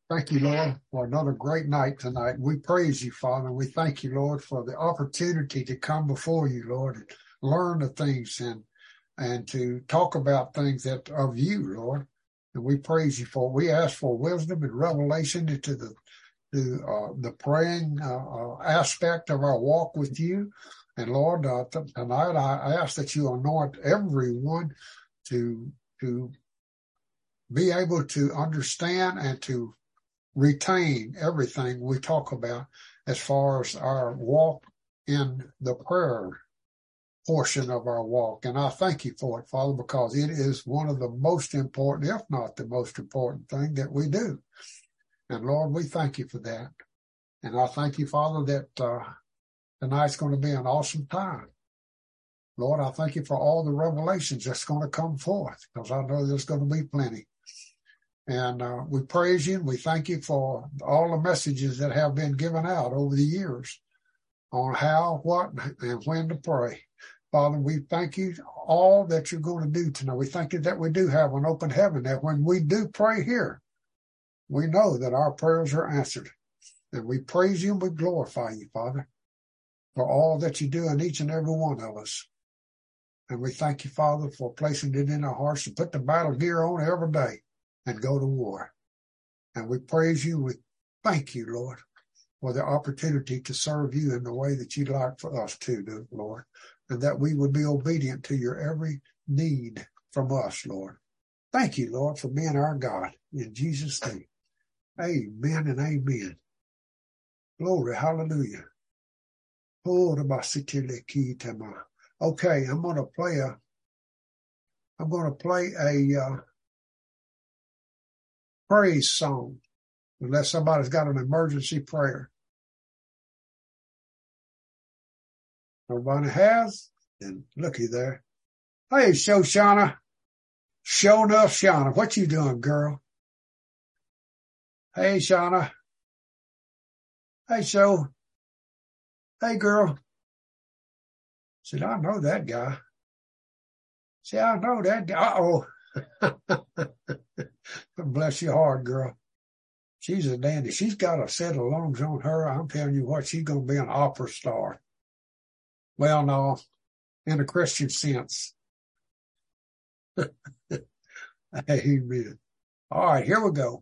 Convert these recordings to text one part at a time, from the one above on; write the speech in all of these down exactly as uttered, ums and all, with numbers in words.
Thank you, Lord, for another great night tonight. We praise you, Father. We thank you, Lord, for the opportunity to come before you, Lord, and learn the things and and to talk about things that of you, Lord. And we praise you for. We ask for wisdom and revelation into the to uh, the praying uh, uh, aspect of our walk with you. And Lord, uh, th- tonight I ask that you anoint everyone to to be able to understand and to retain everything we talk about as far as our walk in the prayer portion of our walk. And I thank you for it, Father, because it is one of the most important, if not the most important thing that we do. And Lord, we thank you for that. And I thank you, Father, that uh, tonight's going to be an awesome time. Lord, I thank you for all the revelations that's going to come forth, because I know there's going to be plenty. And uh, we praise you and we thank you for all the messages that have been given out over the years on how, what, and when to pray. Father, we thank you all that you're going to do tonight. We thank you that we do have an open heaven, that when we do pray here, we know that our prayers are answered. And we praise you and we glorify you, Father, for all that you do in each and every one of us. And we thank you, Father, for placing it in our hearts to put the battle gear on every day and go to war. And we praise you. We thank you, Lord, for the opportunity to serve you in the way that you'd like for us to do, Lord, and that we would be obedient to your every need from us, Lord. Thank you, Lord, for being our God. In Jesus' name, amen and amen. Glory, hallelujah. Okay, I'm going to play a, I'm going to play a, uh, praise song, unless somebody's got an emergency prayer. Nobody has? Then looky there. Hey, Shoshana. Show enough, Shauna. What you doing, girl? Hey, Shauna. Hey, Show. Hey, girl. Said, I know that guy. See, I know that guy. Uh-oh. Bless your heart, girl. She's a dandy. She's got a set of lungs on her. I'm telling you what, she's going to be an opera star. Well, no, in a Christian sense. Amen. All right, here we go.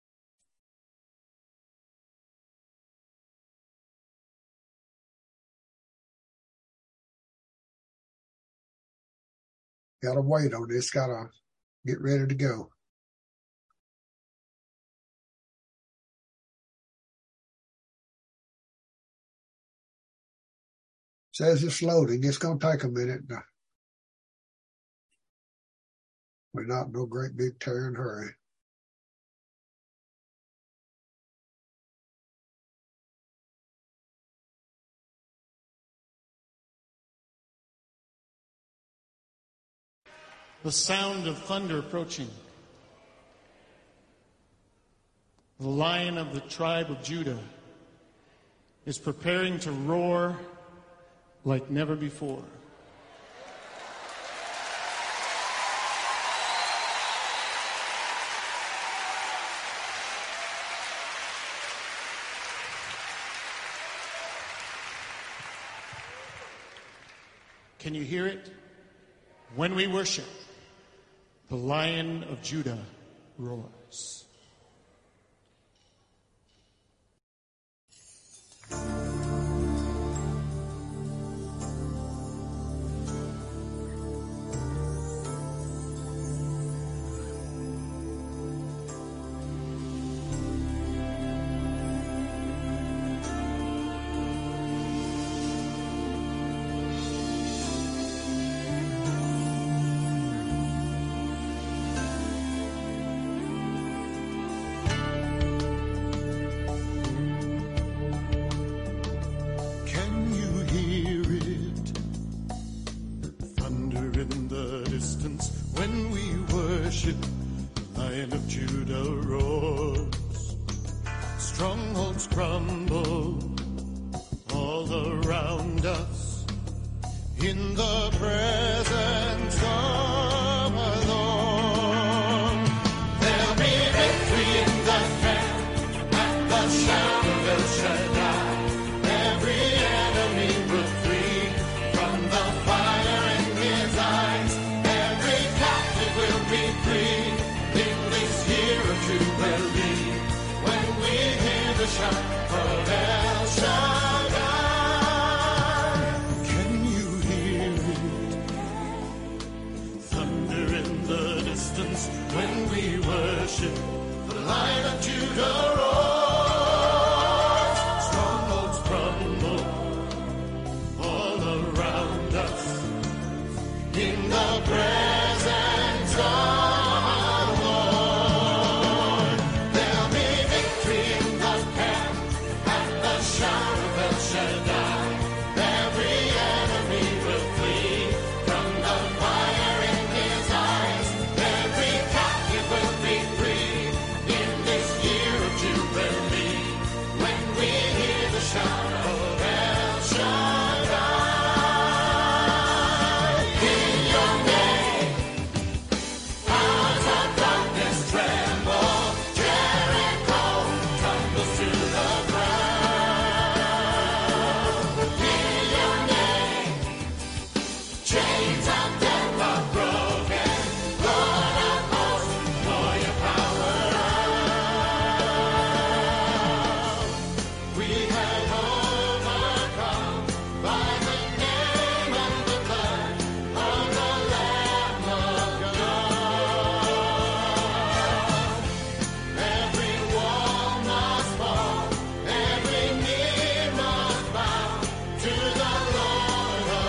Got to wait on this. Got to get ready to go. Says it's loading. It's going to take a minute. We're not in no great big tearing hurry. The sound of thunder approaching. The Lion of the tribe of Judah is preparing to roar like never before. Can you hear it? When we worship, the Lion of Judah roars. There'll be victory in the camp. we worship, the Lion of Judah roars. Strongholds crumble all around us in the presence of our Lord. There'll be victory in the camp at the shout of El Shaddai. Every enemy will flee from the fire in his eyes. Every captive will be free in this year of Jubilee. When we hear the shout of El Shaddai, in your name, powers of darkness tremble. Jericho tumbles to the ground. In your name, chains of death are broken. Lord of hosts, pour your power out. We have overcome by the name and the blood of the Lamb of God. Every wall must fall, every knee must bow to the Lord of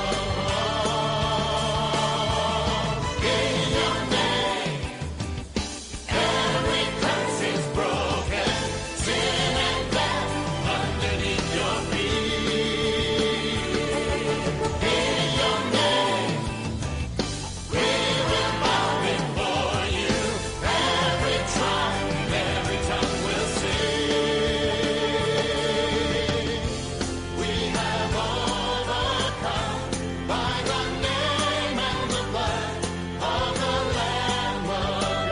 all. In your name, every curse is broken, sin and death underneath your feet. In your name, we will bow before you. Every tribe, every tongue will sing. We have overcome by the name and the blood of the Lamb of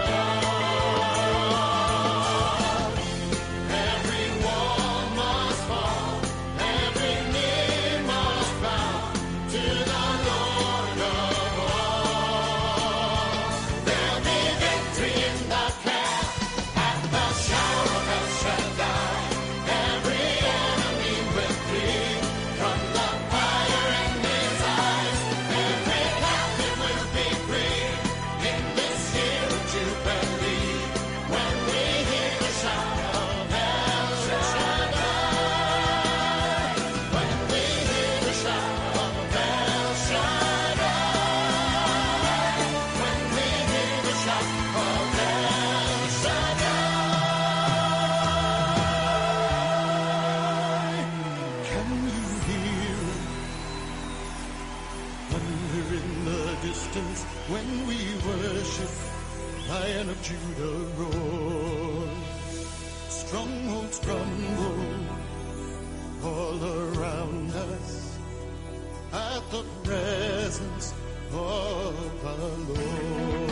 God. Every wall must fall, every knee must bow to the Lord of all. There'll be victory in the camp at the shout of El Shaddai. Every enemy will flee from the fire in his eyes. Every captive will be free in this year of Jubilee. When we hear the shout of El Shaddai, when we hear the shout of El Shaddai, when we hear the shout of El Shaddai. Can you hear thunder in the distance when we worship? Lion of Judah roars. Strongholds crumble all around us at the presence of our Lord.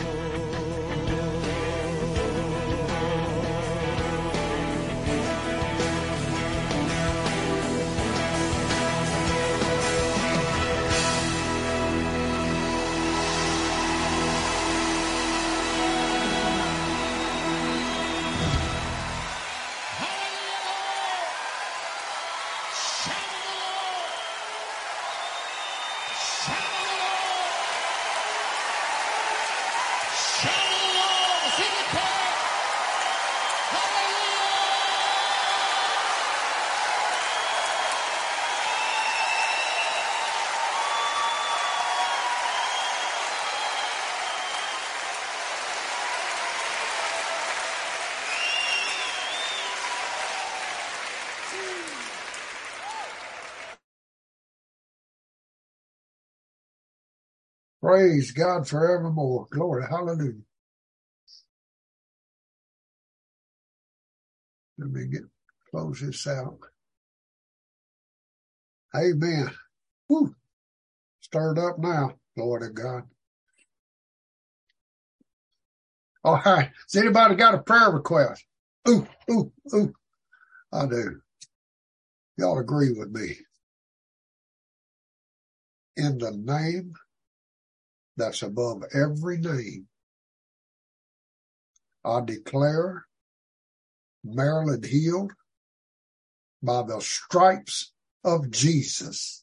Praise God forevermore. Glory. Hallelujah. Let me get close this out. Amen. Woo. Stirred up now. Glory to God. All right. Has anybody got a prayer request? Ooh, ooh, ooh. I do. Y'all agree with me. In the name that's above every name, I declare Marilyn healed by the stripes of Jesus.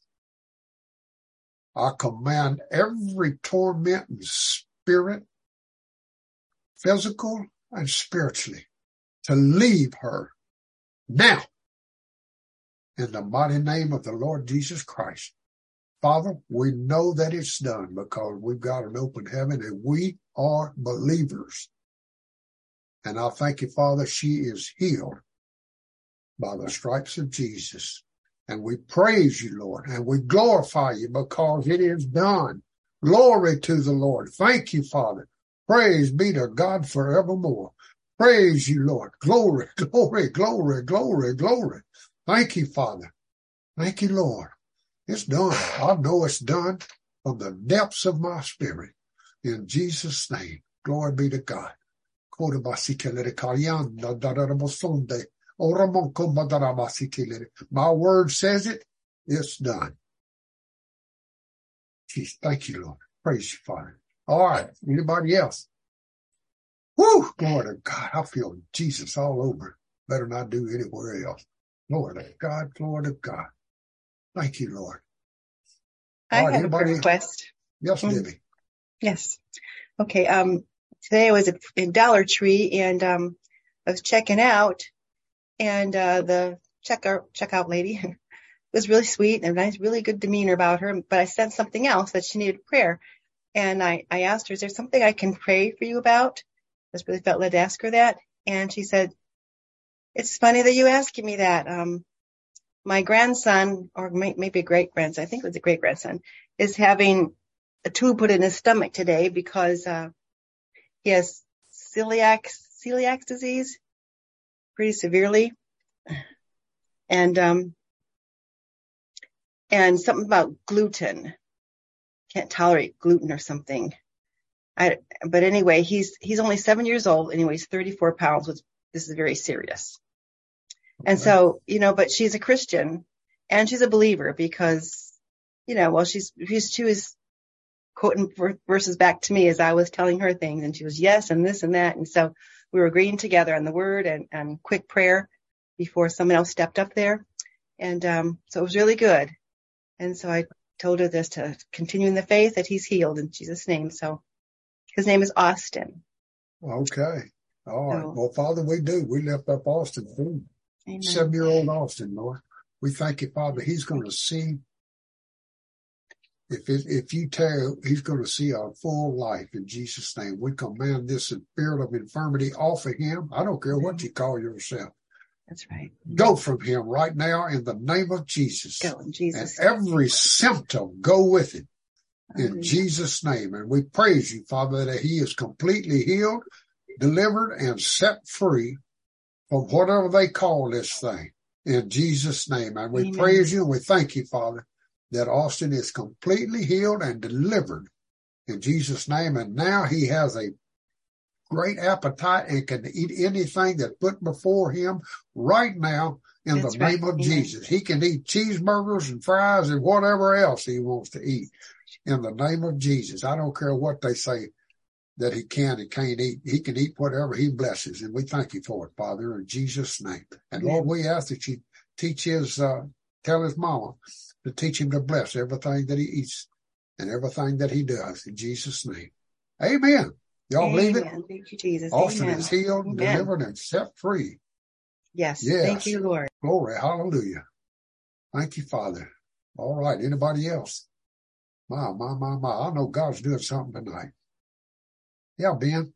I command every tormenting spirit, physical and spiritually to leave her now in the mighty name of the Lord Jesus Christ. Father, we know that it's done because we've got an open heaven and we are believers. And I thank you, Father, she is healed by the stripes of Jesus. And we praise you, Lord, and we glorify you because it is done. Glory to the Lord. Thank you, Father. Praise be to God forevermore. Praise you, Lord. Glory, glory, glory, glory, glory. Thank you, Father. Thank you, Lord. It's done. I know it's done from the depths of my spirit. In Jesus' name, glory be to God. My word says it. It's done. Jeez, thank you, Lord. Praise you, Father. All right. Anybody else? Woo! Glory to God. I feel Jesus all over. Better not do anywhere else. Glory to God. Glory to God. Thank you, Lord. I All right, have a anybody? request. Yes, Um, Debbie. yes. Okay. Um, today I was at, in Dollar Tree and um, I was checking out, and uh, the checkout checkout lady was really sweet and nice, really good demeanor about her. But I said something else that she needed prayer, and I I asked her, "Is there something I can pray for you about?" I just really felt led to ask her that, and she said, "It's funny that you asking me that. Um, my grandson, or may, maybe a great grandson, I think it was a great grandson, is having a tube put in his stomach today because uh, he has celiac celiac disease, pretty severely, and um, and something about gluten. Can't tolerate gluten or something. I, but anyway, he's he's only seven years old and he weighs thirty-four pounds. Which, this is very serious. And so, you know, but she's a Christian and she's a believer because, you know, well, she's, she's, she was quoting verses back to me as I was telling her things, and she was yes, and this and that. And so we were agreeing together on the word and, and quick prayer before someone else stepped up there. And, um, so it was really good. And so I told her this to continue in the faith that he's healed in Jesus' name. So his name is Austin. Okay. All right. So, Well, Father, we do. We lift up Austin for you. amen. Seven-year-old Austin, Lord. We thank you, Father. He's going to see, if it, if you tell, he's going to see a full life in Jesus' name. We command this spirit of infirmity off of him. I don't care what you call yourself. That's right. Go from him right now in the name of Jesus. Go in Jesus' And every symptom, go with it in Hallelujah. Jesus' name. And we praise you, Father, that he is completely healed, delivered, and set free from whatever they call this thing in Jesus' name. And we Amen. praise you and we thank you, Father, that Austin is completely healed and delivered in Jesus' name. And now he has a great appetite and can eat anything that's put before him right now in That's the right. name of Amen. Jesus. He can eat cheeseburgers and fries and whatever else he wants to eat in the name of Jesus. I don't care what they say that he can and can't eat. He can eat whatever he blesses. And we thank you for it, Father, in Jesus' name. And Amen. Lord, we ask that you teach his, uh, tell his mama to teach him to bless everything that he eats and everything that he does in Jesus' name. Amen. Y'all believe it? Amen. Thank you, Jesus. Austin Amen. is healed, Amen. delivered, and set free. Yes. Yes. Thank you, Lord. Glory. Hallelujah. Thank you, Father. All right. Anybody else? My, my, my, my. I know God's doing something tonight. Yeah, Ben.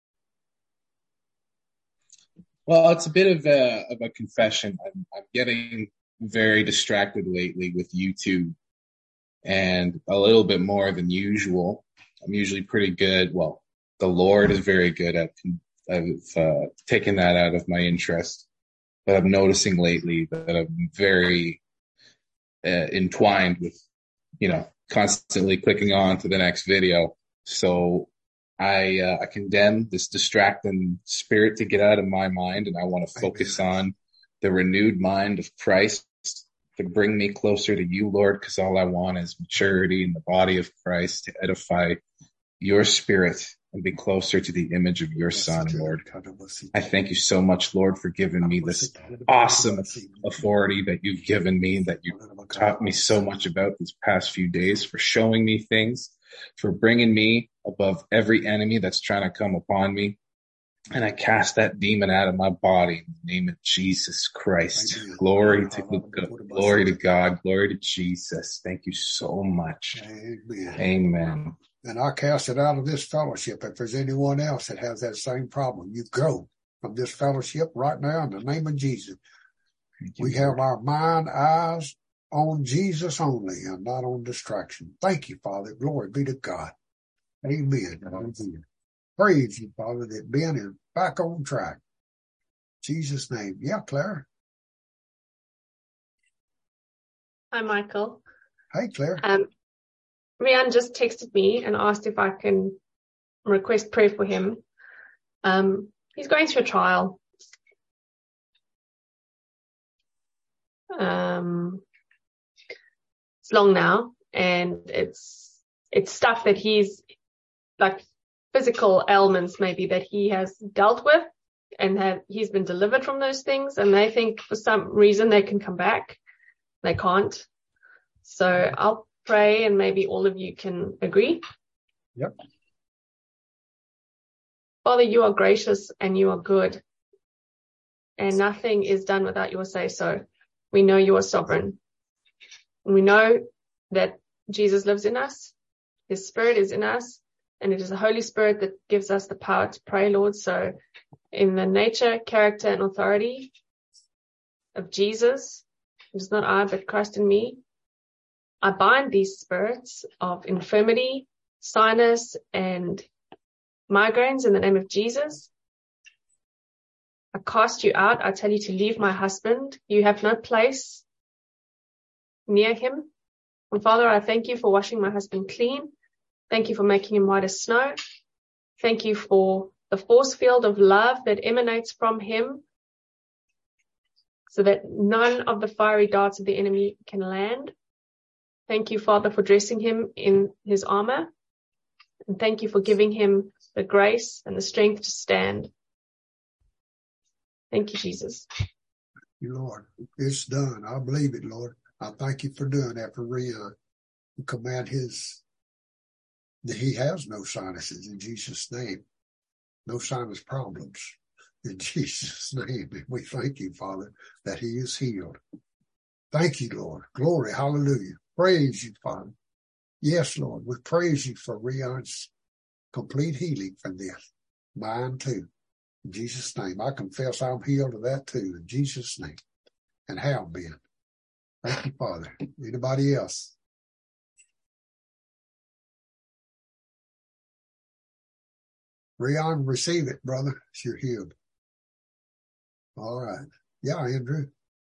Well, it's a bit of a, of a confession. I'm, I'm getting very distracted lately with YouTube and a little bit more than usual. I'm usually pretty good. Well, the Lord is very good at, at uh, taking that out of my interest. But I'm noticing lately that I'm very uh, entwined with, you know, constantly clicking on to the next video. So I, uh, I condemn this distracting spirit to get out of my mind, and I want to focus on the renewed mind of Christ to bring me closer to you, Lord, because all I want is maturity in the body of Christ to edify your spirit and be closer to the image of your Son, Lord. I thank you so much, Lord, for giving me this awesome authority that you've given me, that you taught me so much about these past few days, for showing me things, for bringing me above every enemy that's trying to come upon me. And I cast that demon out of my body in the name of Jesus Christ. Amen. Glory to glory to God. Glory to Jesus. Thank you so much. Amen. Amen. And I cast it out of this fellowship. If there's anyone else that has that same problem, you go from this fellowship right now in the name of Jesus. We have our mind, eyes on Jesus only and not on distraction. Thank you, Father. Glory be to God. Amen. Amen. Praise you, Father, that Ben is back on track. In Jesus' name. Yeah, Claire. Hi, Michael. Hey, Claire. Um, Rian just texted me and asked if I can request prayer for him. Um, he's going through a trial. Um, it's long now, and it's it's stuff that he's like physical ailments maybe that he has dealt with and have he's been delivered from those things, and they think for some reason they can come back. They can't. So I'll pray and maybe all of you can agree. Yep. Father, you are gracious and you are good, and nothing is done without your say so. We know you are sovereign. And we know that Jesus lives in us. His Spirit is in us, and it is the Holy Spirit that gives us the power to pray, Lord. So in the nature, character, and authority of Jesus, it is not I, but Christ in me, I bind these spirits of infirmity, sinus, and migraines in the name of Jesus. I cast you out. I tell you to leave my husband. You have no place near him. And Father, I thank you for washing my husband clean. Thank you for making him white as snow. Thank you for the force field of love that emanates from him, so that none of the fiery darts of the enemy can land. Thank you, Father, for dressing him in his armor. And thank you for giving him the grace and the strength to stand. Thank you, Jesus. Thank you, Lord. It's done. I believe it, Lord. I thank you for doing that for Rian. We command his, that he has no sinuses in Jesus' name. No sinus problems in Jesus' name. And we thank you, Father, that he is healed. Thank you, Lord. Glory. Hallelujah. Praise you, Father. Yes, Lord. We praise you for Rian's complete healing from this. Mine too. In Jesus' name. I confess I'm healed of that too. In Jesus' name. And have been. Thank you, Father. Anybody else? Rian, receive it, brother. You're healed. All right. Yeah, Andrew.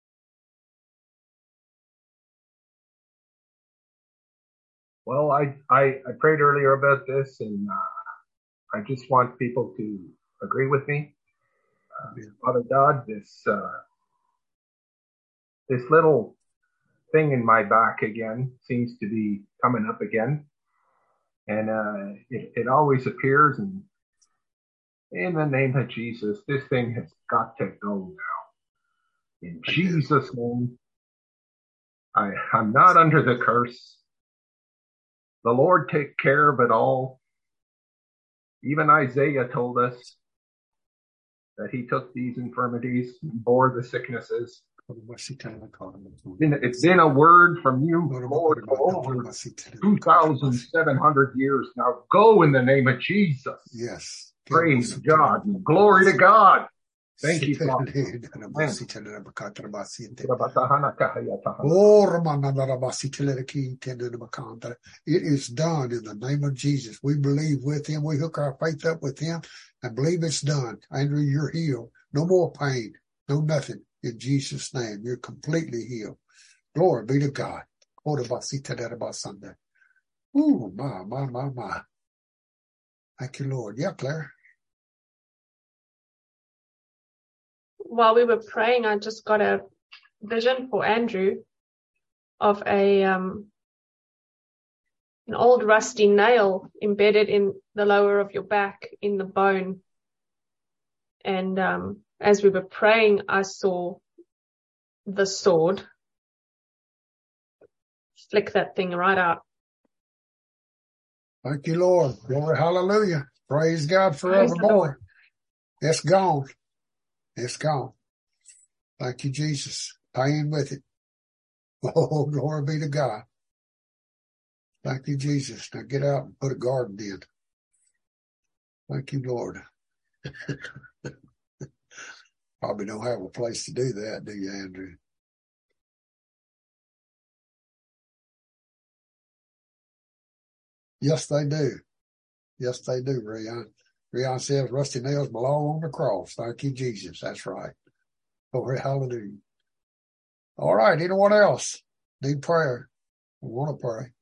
Well, I, I, I prayed earlier about this, and uh, I just want people to agree with me. Uh, Father God, this uh, this little thing in my back again seems to be coming up again, and uh, it, it always appears. And in the name of Jesus, this thing has got to go now. In Jesus' name, I, I'm not under the curse. The Lord take care of it all. Even Isaiah told us that he took these infirmities and bore the sicknesses. It's been a word from you, Lord, for over two thousand seven hundred years now. Go in the name of Jesus. Yes. Praise God. Glory to God. Thank you, Father. It is done in the name of Jesus. We believe with him. We hook our faith up with him and believe it's done. Andrew, you're healed. No more pain. No nothing. In Jesus' name, you're completely healed. Glory be to God. Ooh, my, my, my, my. Thank you, Lord. Yeah, Claire. While we were praying, I just got a vision for Andrew of a um, an old rusty nail embedded in the lower of your back in the bone. And um, as we were praying, I saw the sword flick that thing right out. Thank you, Lord. Glory, hallelujah. Praise God forevermore. It's gone. It's gone. Thank you, Jesus. Pain with it. Oh, glory be to God. Thank you, Jesus. Now get out and put a garden in. Thank you, Lord. Probably don't have a place to do that, do you, Andrew? Yes, they do. Yes, they do, Rion. Rion says rusty nails belong on the cross. Thank you, Jesus. That's right. Glory, hallelujah. All right. Anyone else need prayer? We want to pray.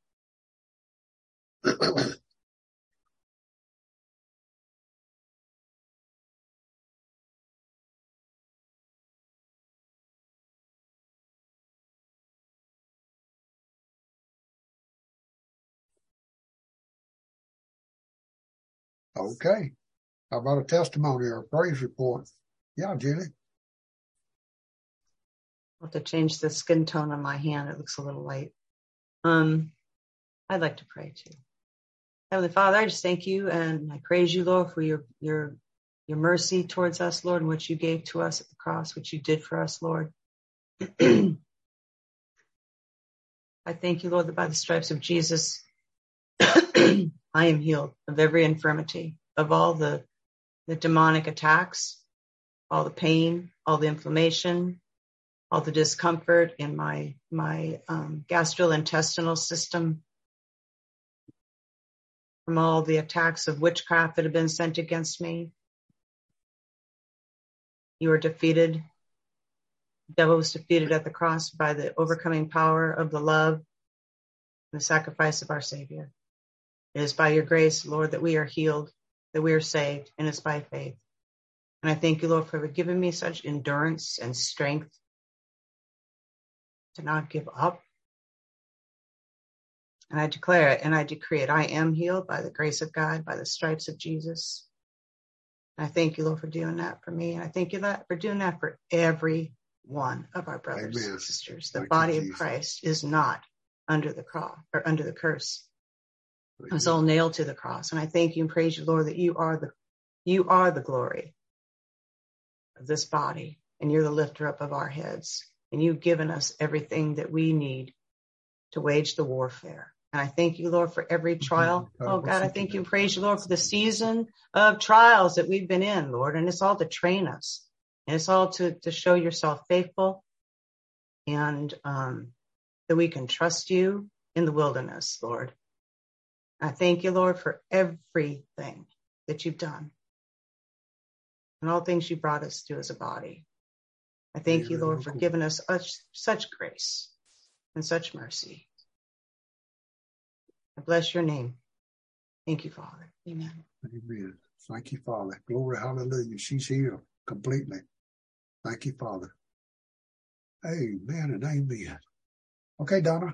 Okay. How about a testimony or a praise report? Yeah, Julie. I'll have to change the skin tone on my hand. It looks a little light. Um, I'd like to pray too. Heavenly Father, I just thank you and I praise you, Lord, for your your your mercy towards us, Lord, and what you gave to us at the cross, what you did for us, Lord. I thank you, Lord, that by the stripes of Jesus, I am healed of every infirmity, of all the, the demonic attacks, all the pain, all the inflammation, all the discomfort in my, my um, gastrointestinal system, from all the attacks of witchcraft that have been sent against me. You are defeated. The devil was defeated at the cross by the overcoming power of the love and the sacrifice of our Savior. It is by your grace, Lord, that we are healed, that we are saved, and it's by faith. And I thank you, Lord, for giving me such endurance and strength to not give up. And I declare it and I decree it. I am healed by the grace of God, by the stripes of Jesus. And I thank you, Lord, for doing that for me. And I thank you that for doing that for every one of our brothers Amen. And sisters. The thank body you, of Christ is not under the cross or under the curse. It was all nailed to the cross. And I thank you and praise you, Lord, that you are the you are the glory of this body, and you're the lifter up of our heads. And you've given us everything that we need to wage the warfare. And I thank you, Lord, for every trial. Oh, God, I thank you and praise you, Lord, for the season of trials that we've been in, Lord. And it's all to train us. And it's all to, to show yourself faithful and um, that we can trust you in the wilderness, Lord. I thank you, Lord, for everything that you've done and all things you brought us to as a body. I thank you, Lord, for giving us such, such grace and such mercy. I bless your name. Thank you, Father. Amen. Amen. Thank you, Father. Glory, hallelujah. She's healed completely. Thank you, Father. Amen and amen. Okay, Donna.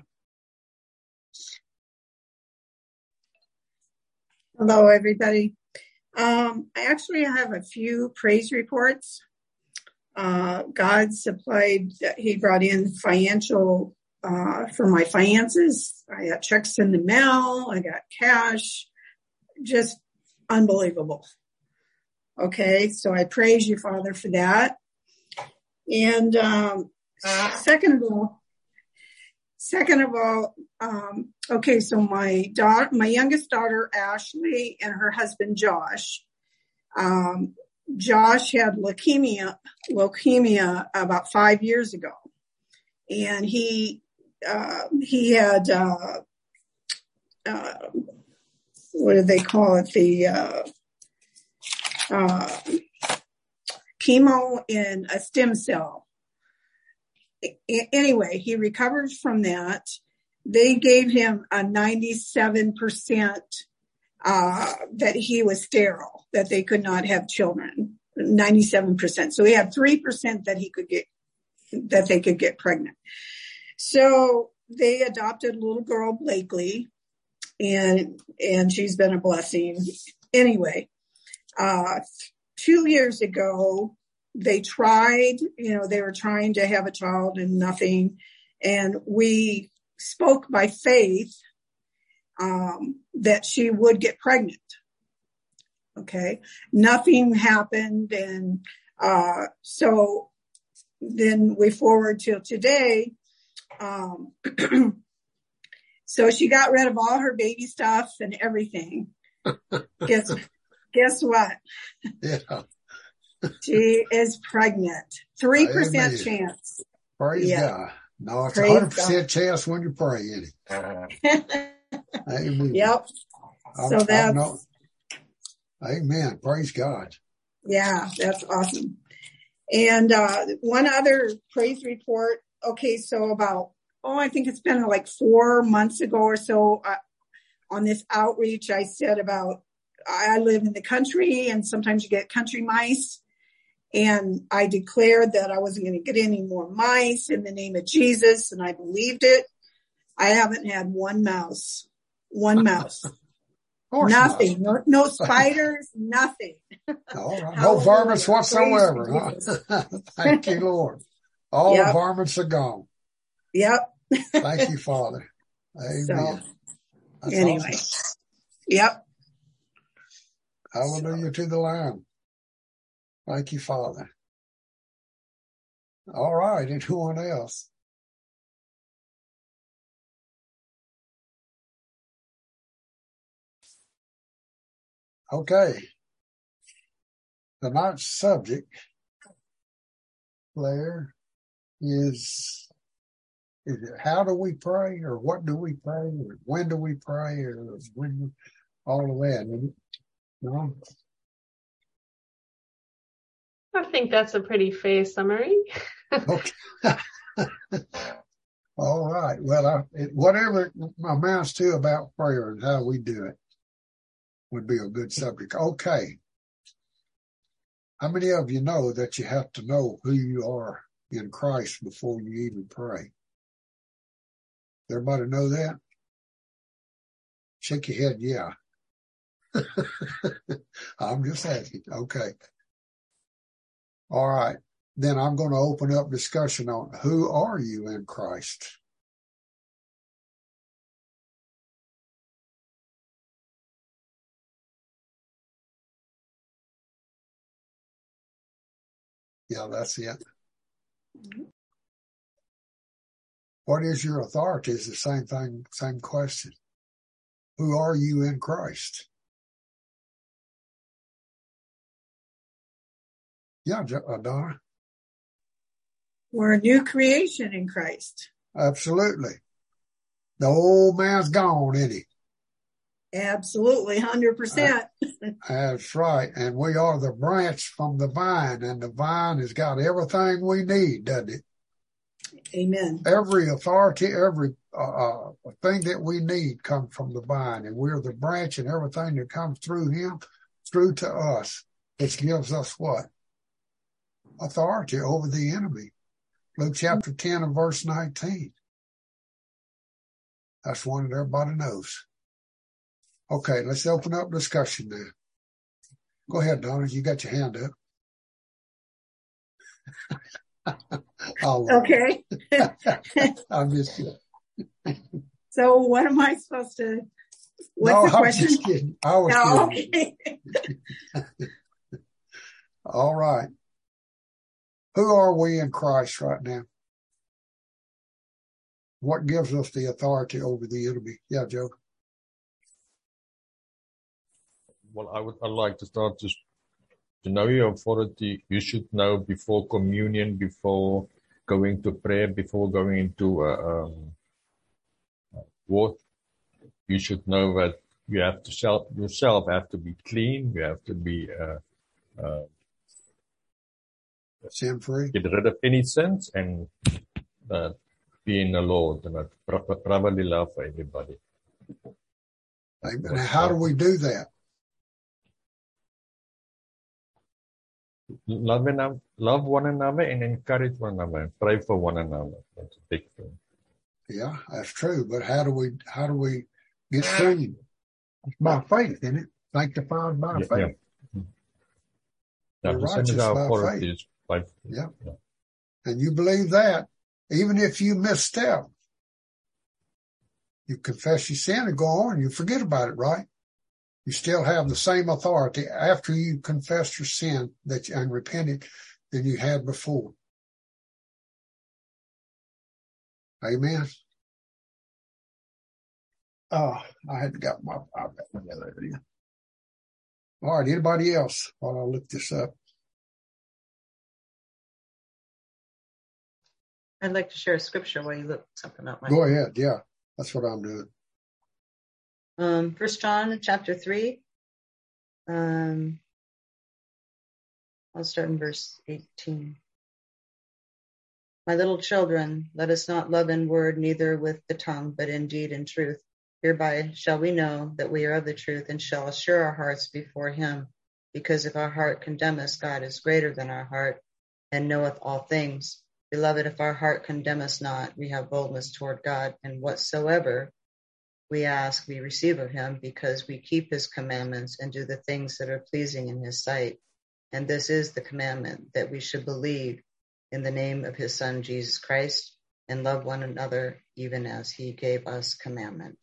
Hello, everybody. Um, I actually have a few praise reports. Uh, God supplied, he brought in financial, uh, for my finances. I got checks in the mail. I got cash. Just unbelievable. Okay. So I praise you, Father, for that. And, um, second of all, second of all, um, okay. So my daughter, my youngest daughter, Ashley, and her husband, Josh, um, Josh had leukemia, leukemia about five years ago. And he, uh, he had, uh, uh, what do they call it? The, uh, uh, chemo and a stem cell. I- anyway, he recovered from that. They gave him a ninety-seven percent Uh, that he was sterile, that they could not have children, ninety-seven percent. So he had three percent that he could get, that they could get pregnant. So they adopted a little girl, Blakely, and, and she's been a blessing. Anyway, uh, two years ago, they tried, you know, they were trying to have a child and nothing. And we spoke by faith Um, that she would get pregnant. Okay. Nothing happened. And, uh, so then we forward till today. Um, so she got rid of all her baby stuff and everything. Guess, guess what? Yeah. She is pregnant. three percent Amen. chance. Praise Yeah. God. No, it's a Praise hundred percent God. chance when you pray, isn't it? Amen. Yep. I'm- So I'm that's, not- Amen. Praise God. yeah, that's awesome. And, uh, one other praise report. Okay. So about, oh, I think it's been like four months ago or so, uh, on this outreach, I said about, I live in the country and sometimes you get country mice. And I declared that I wasn't going to get any more mice in the name of Jesus. And I believed it. I haven't had one mouse, one mouse, Of course nothing, not. no, no spiders, nothing. All right. No Hallelujah. varmints Praise whatsoever. be Huh? Jesus. Thank you, Lord. All Yep. the varmints are gone. Yep. Thank you, Father. Amen. So That's anyway, awesome. yep. Hallelujah to the Lamb. Thank you, Father. All right. Anyone else? Okay. Tonight's subject, Claire, is, is it how do we pray, or what do we pray, or when do we pray, or when, all of that. No? I think that's a pretty fair summary. Okay. All right. Well, I, it, whatever it amounts to about prayer and how we do it would be a good subject. Okay. How many of you know that you have to know who you are in Christ before you even pray? Everybody know that? Shake your head, yeah. I'm just asking. Okay. All right. Then I'm going to open up discussion on who are you in Christ? Yeah, that's it. What is your authority is the same thing, same question. Who are you in Christ? Yeah, Donna. We're a new creation in Christ. Absolutely. The old man's gone, isn't he? Absolutely, one hundred percent. That's right. And we are the branch from the vine, and the vine has got everything we need, doesn't it? Amen. Every authority, every uh, thing that we need comes from the vine, and we're the branch, and everything that comes through him, through to us, which gives us what? Authority over the enemy. Luke chapter ten and verse nineteen. That's one that everybody knows. Okay, let's open up discussion now. Go ahead, Donna. You got your hand up. Okay. I'm just kidding. So what am I supposed to, what's no, the question? I'm just kidding. I was No, kidding. okay. All right. Who are we in Christ right now? What gives us the authority over the enemy? Yeah, Joe. Well, I would I'd like to start just to know your authority. You should know before communion, before going to prayer, before going into uh, um, war. You should know that you have to self yourself have to be clean. You have to be uh, uh, sin free. Get rid of any sins and uh, be in the Lord and uh, brotherly love for everybody. Amen. How do we do that? Love, and, love one another and encourage one another and pray for one another. That's a big thing. Yeah, that's true. But how do we how do we get clean? It's by faith, isn't it? Sanctified by yeah, faith. Yeah, yeah We're the same righteous as our by authority faith. is by Yeah. yeah. And you believe that, even if you misstep, you confess your sin and go on, you forget about it, right? You still have the same authority after you confess your sin that you, and repented than you had before. Amen. Oh, I had got my iPad. All right, anybody else while I look this up? I'd like to share a scripture while you look something up. Mike. Go ahead. Yeah, that's what I'm doing. Um, First John chapter three. Um, I'll start in verse eighteen. My little children, let us not love in word, neither with the tongue, but in deed and truth. Hereby shall we know that we are of the truth, and shall assure our hearts before him. Because if our heart condemn us, God is greater than our heart, and knoweth all things. Beloved, if our heart condemn us not, we have boldness toward God, and whatsoever we ask, we receive of him, because we keep his commandments and do the things that are pleasing in his sight. And this is the commandment, that we should believe in the name of his Son, Jesus Christ, and love one another, even as he gave us commandment.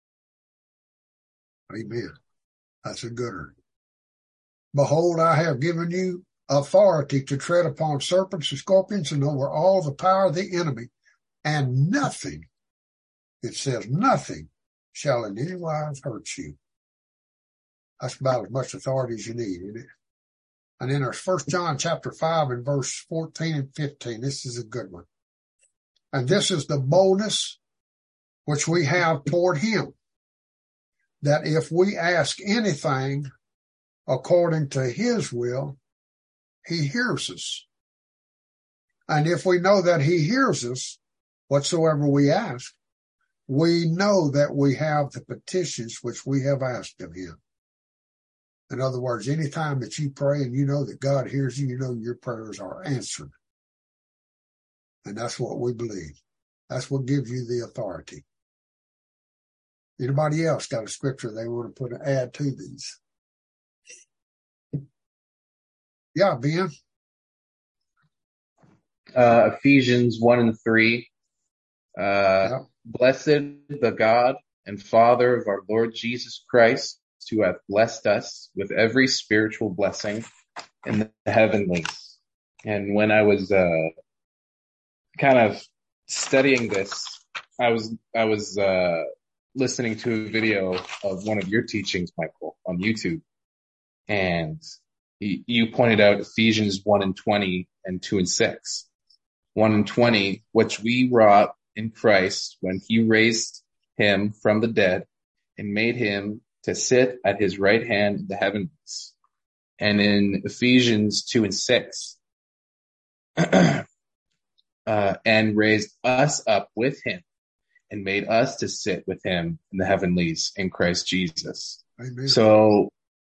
Amen. That's a good one. Behold, I have given you authority to tread upon serpents and scorpions and over all the power of the enemy, and nothing, it says nothing, shall in any wise hurt you. That's about as much authority as you need, isn't it? And then there's First John chapter five and verse fourteen and fifteen. This is a good one. And this is the boldness which we have toward him, that if we ask anything according to his will, he hears us. And if we know that he hears us, whatsoever we ask, we know that we have the petitions which we have asked of him. In other words, anytime that you pray and you know that God hears you, you know your prayers are answered. And that's what we believe. That's what gives you the authority. Anybody else got a scripture they want to put add to these? Yeah, Ben. Uh, Ephesians one and three. Uh, Yeah. Blessed the God and Father of our Lord Jesus Christ, who hath blessed us with every spiritual blessing in the heavenlies. And when I was uh, kind of studying this, I was I was uh, listening to a video of one of your teachings, Michael, on YouTube, and you pointed out Ephesians one and twenty and two and six. one and twenty, which we wrought in Christ when he raised him from the dead and made him to sit at his right hand in the heavens. And in Ephesians two and six, uh, and raised us up with him and made us to sit with him in the heavenlies in Christ Jesus. Amen. So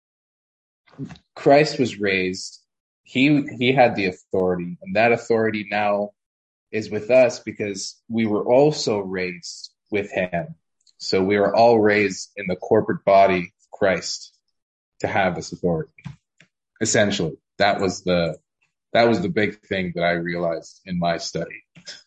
Christ was raised. He, he had the authority, and that authority now is with us because we were also raised with him. So we are all raised in the corporate body of Christ to have this authority. Essentially, that was the, that was the big thing that I realized in my study.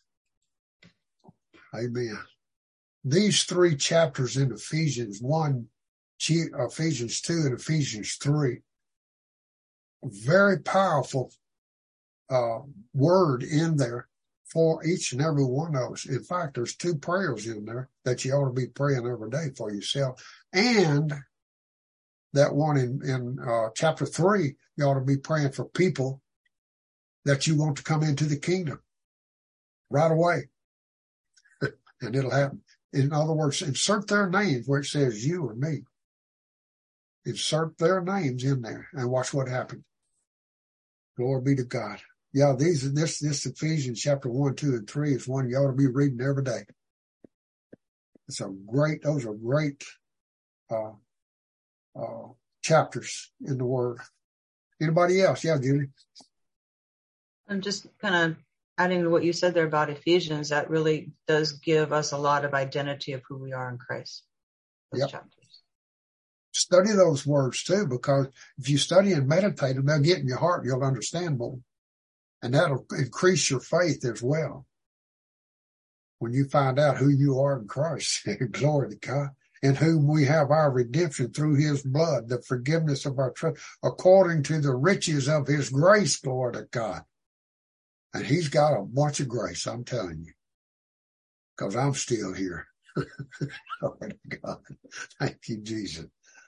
Amen. These three chapters in Ephesians one, Ephesians two, and Ephesians three, very powerful uh, word in there for each and every one of us. In fact, there's two prayers in there that you ought to be praying every day for yourself. And that one in, in uh, chapter three, you ought to be praying for people that you want to come into the kingdom right away. And it'll happen. In other words, insert their names where it says you or me. Insert their names in there and watch what happens. Glory be to God. Yeah, these this this Ephesians chapter one, two, and three is one you ought to be reading every day. It's a great; those are great uh, uh, chapters in the Word. Anybody else? Yeah, Julie. I'm just kind of adding to what you said there about Ephesians. That really does give us a lot of identity of who we are in Christ. Those Yep. chapters. Study those words too, because if you study and meditate them, they'll get in your heart. You'll understand more. And that'll increase your faith as well. When you find out who you are in Christ, glory to God. in whom we have our redemption through his blood, the forgiveness of our trust, according to the riches of his grace, glory to God. And he's got a bunch of grace, I'm telling you, because I'm still here. Glory to God. Thank you, Jesus.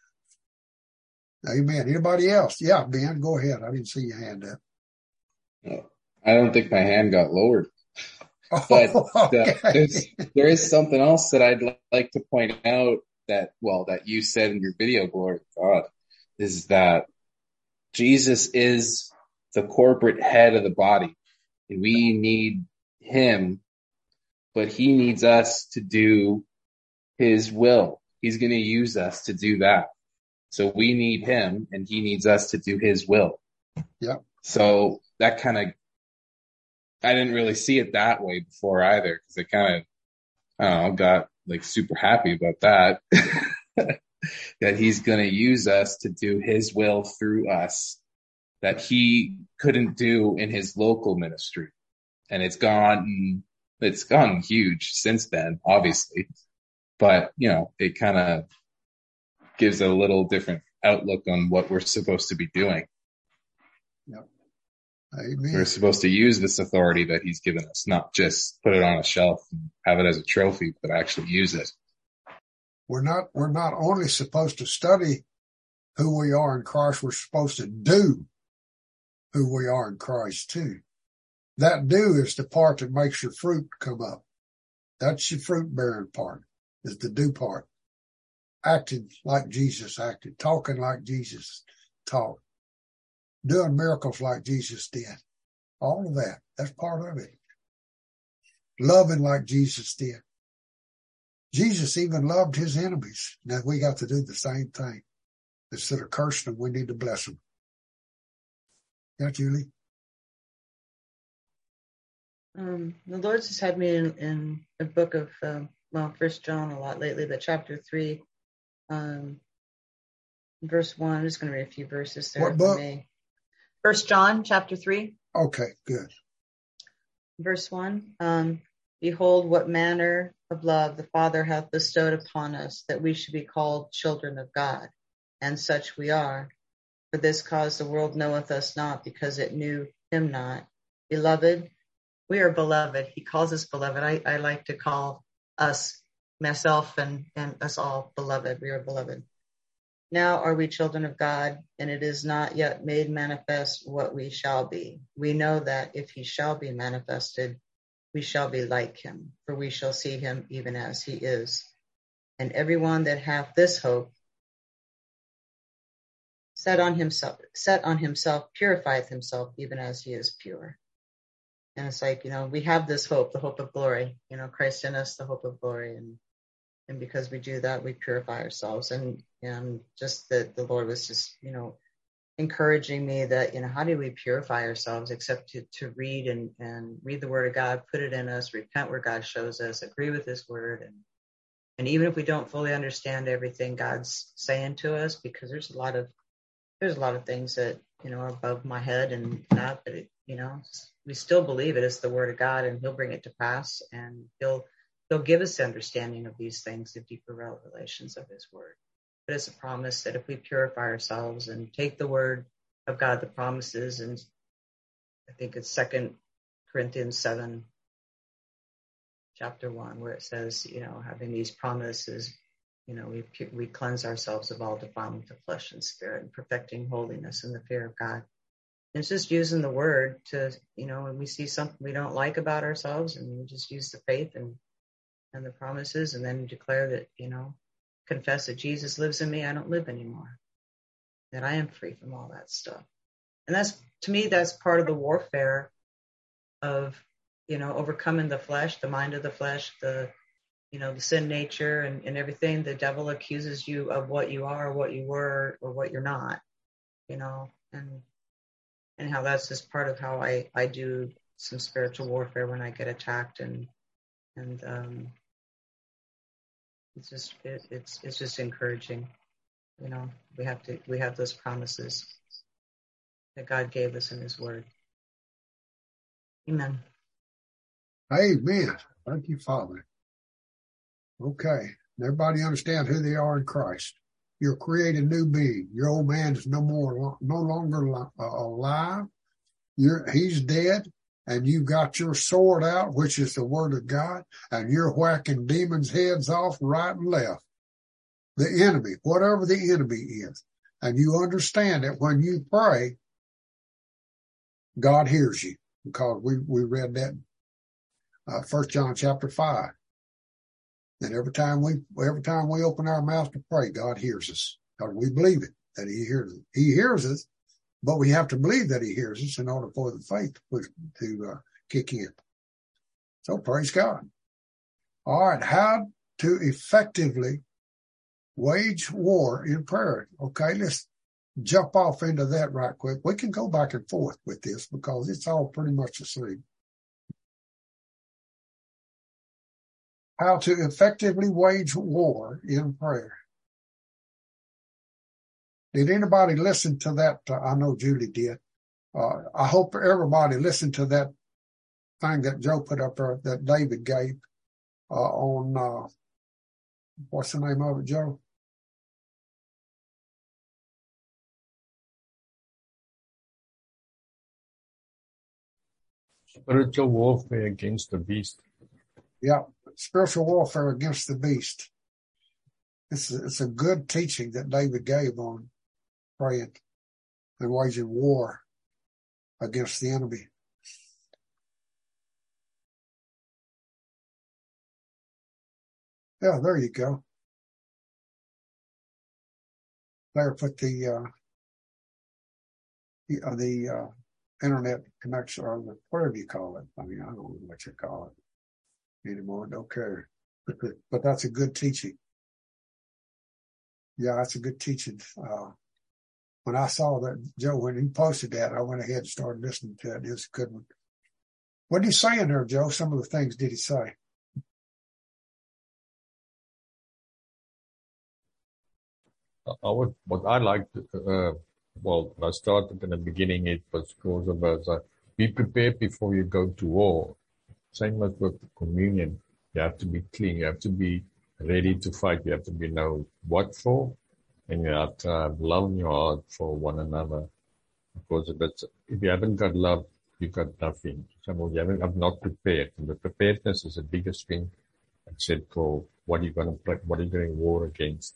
Amen. Anybody else? Yeah, Ben, go ahead. I didn't see your hand up. No, I don't think my hand got lowered. Oh, But okay. the, there's, there is something else that I'd li- like to point out that, well, that you said in your video, glory to God, is that Jesus is the corporate head of the body. And we need him, but he needs us to do his will. He's going to use us to do that. So we need him and he needs us to do his will. Yeah. So that kind of, I didn't really see it that way before either, because I kind of, I don't know, got like super happy about that, that he's going to use us to do his will through us that he couldn't do in his local ministry. And it's gone, it's gone huge since then, obviously, but you know, it kind of gives a little different outlook on what we're supposed to be doing. Yep. Amen. We're supposed to use this authority that he's given us, not just put it on a shelf and have it as a trophy, but actually use it. We're not, we're not only supposed to study who we are in Christ, we're supposed to do who we are in Christ too. That do is the part that makes your fruit come up. That's your fruit bearing part, is the do part. Acting like Jesus acted, talking like Jesus talked, doing miracles like Jesus did. All of that. That's part of it. Loving like Jesus did. Jesus even loved his enemies. Now we got to do the same thing. Instead of cursing them, we need to bless them. Yeah, Julie? Um, the Lord's just had me in, in a book of, um, well, First John a lot lately, but chapter three, um, verse one. I'm just going to read a few verses there. What book? First John, chapter three. Okay, good. Verse one. Um, Behold, what manner of love the Father hath bestowed upon us, that we should be called children of God, and such we are. For this cause the world knoweth us not, because it knew him not. Beloved, we are beloved. He calls us beloved. I, I like to call us, myself and, and us all beloved. We are beloved. Now are we children of God, and it is not yet made manifest what we shall be. We know that if he shall be manifested, we shall be like him, for we shall see him even as he is. And everyone that hath this hope set on himself, set on himself, purifieth himself even as he is pure. And it's like, you know, we have this hope, the hope of glory, you know, Christ in us, the hope of glory. And, and because we do that, we purify ourselves. And, and just that the Lord was just, you know, encouraging me that, you know, how do we purify ourselves except to, to read and, and read the word of God, put it in us, repent where God shows us, agree with his word. And, and even if we don't fully understand everything God's saying to us, because there's a lot of, there's a lot of things that, you know, are above my head and not, but it, you know, we still believe it is the word of God, and he'll bring it to pass, and he'll, he'll give us the understanding of these things, the deeper revelations of his word. But it's a promise that if we purify ourselves and take the word of God, the promises, and I think it's Second Corinthians seven, chapter one, where it says, you know, having these promises, you know, we we cleanse ourselves of all defilement of flesh and spirit, and perfecting holiness in the fear of God. And it's just using the word to, you know, when we see something we don't like about ourselves, and we just use the faith and and the promises, and then declare that, you know, confess that Jesus lives in me, I don't live anymore, that I am free from all that stuff. And that's, to me, that's part of the warfare of, you know, overcoming the flesh, the mind of the flesh, the, you know, the sin nature and, and everything. The devil accuses you of what you are, or what you were, or what you're not, you know, and and how that's just part of how I, I do some spiritual warfare when I get attacked. And, and, um, it's just, it, it's, it's just encouraging. You know, we have to, we have those promises that God gave us in his word. Amen. Amen. Thank you, Father. Okay. And everybody understand who they are in Christ. You're a created new being. Your old man is no more, no longer alive. You're, he's dead, and you've got your sword out, which is the word of God, and you're whacking demons' heads off right and left. The enemy, whatever the enemy is. And you understand that when you pray, God hears you, because we, we read that uh, First John chapter five. And every time we every time we open our mouth to pray, God hears us, because we believe it, that he hears us. He hears us, but we have to believe that he hears us in order for the faith to, to uh, kick in. So praise God. All right, how to effectively wage war in prayer. Okay, let's jump off into that right quick. We can go back and forth with this because it's all pretty much the same. How to effectively wage war in prayer. Did anybody listen to that? Uh, I know Julie did. Uh, I hope everybody listened to that thing that Joe put up there that David gave uh, on, uh, what's the name of it, Joe? Spiritual warfare against the beast. Yeah, spiritual warfare against the beast. It's a, it's a good teaching that David gave on praying and waging war against the enemy. Yeah, there you go. There, put the uh, the, uh, the uh, internet connection, or the, whatever you call it. I mean, I don't know what you call it anymore. Don't care. But that's a good teaching. Yeah, that's a good teaching. Uh, when I saw that, Joe, when he posted that, I went ahead and started listening to it. It was a good one. What did he say in there, Joe? Some of the things did he say? I would, what I liked, uh, well, I started in the beginning, it was because of us, uh, be prepared before you go to war. Same as with communion. You have to be clean. You have to be ready to fight. You have to be know what for, and you have to have love in your heart for one another. Because if, it's, if you haven't got love, you've got nothing. So you haven't, I'm not prepared. And the preparedness is the biggest thing, except for what are you going to, what are you going to war against.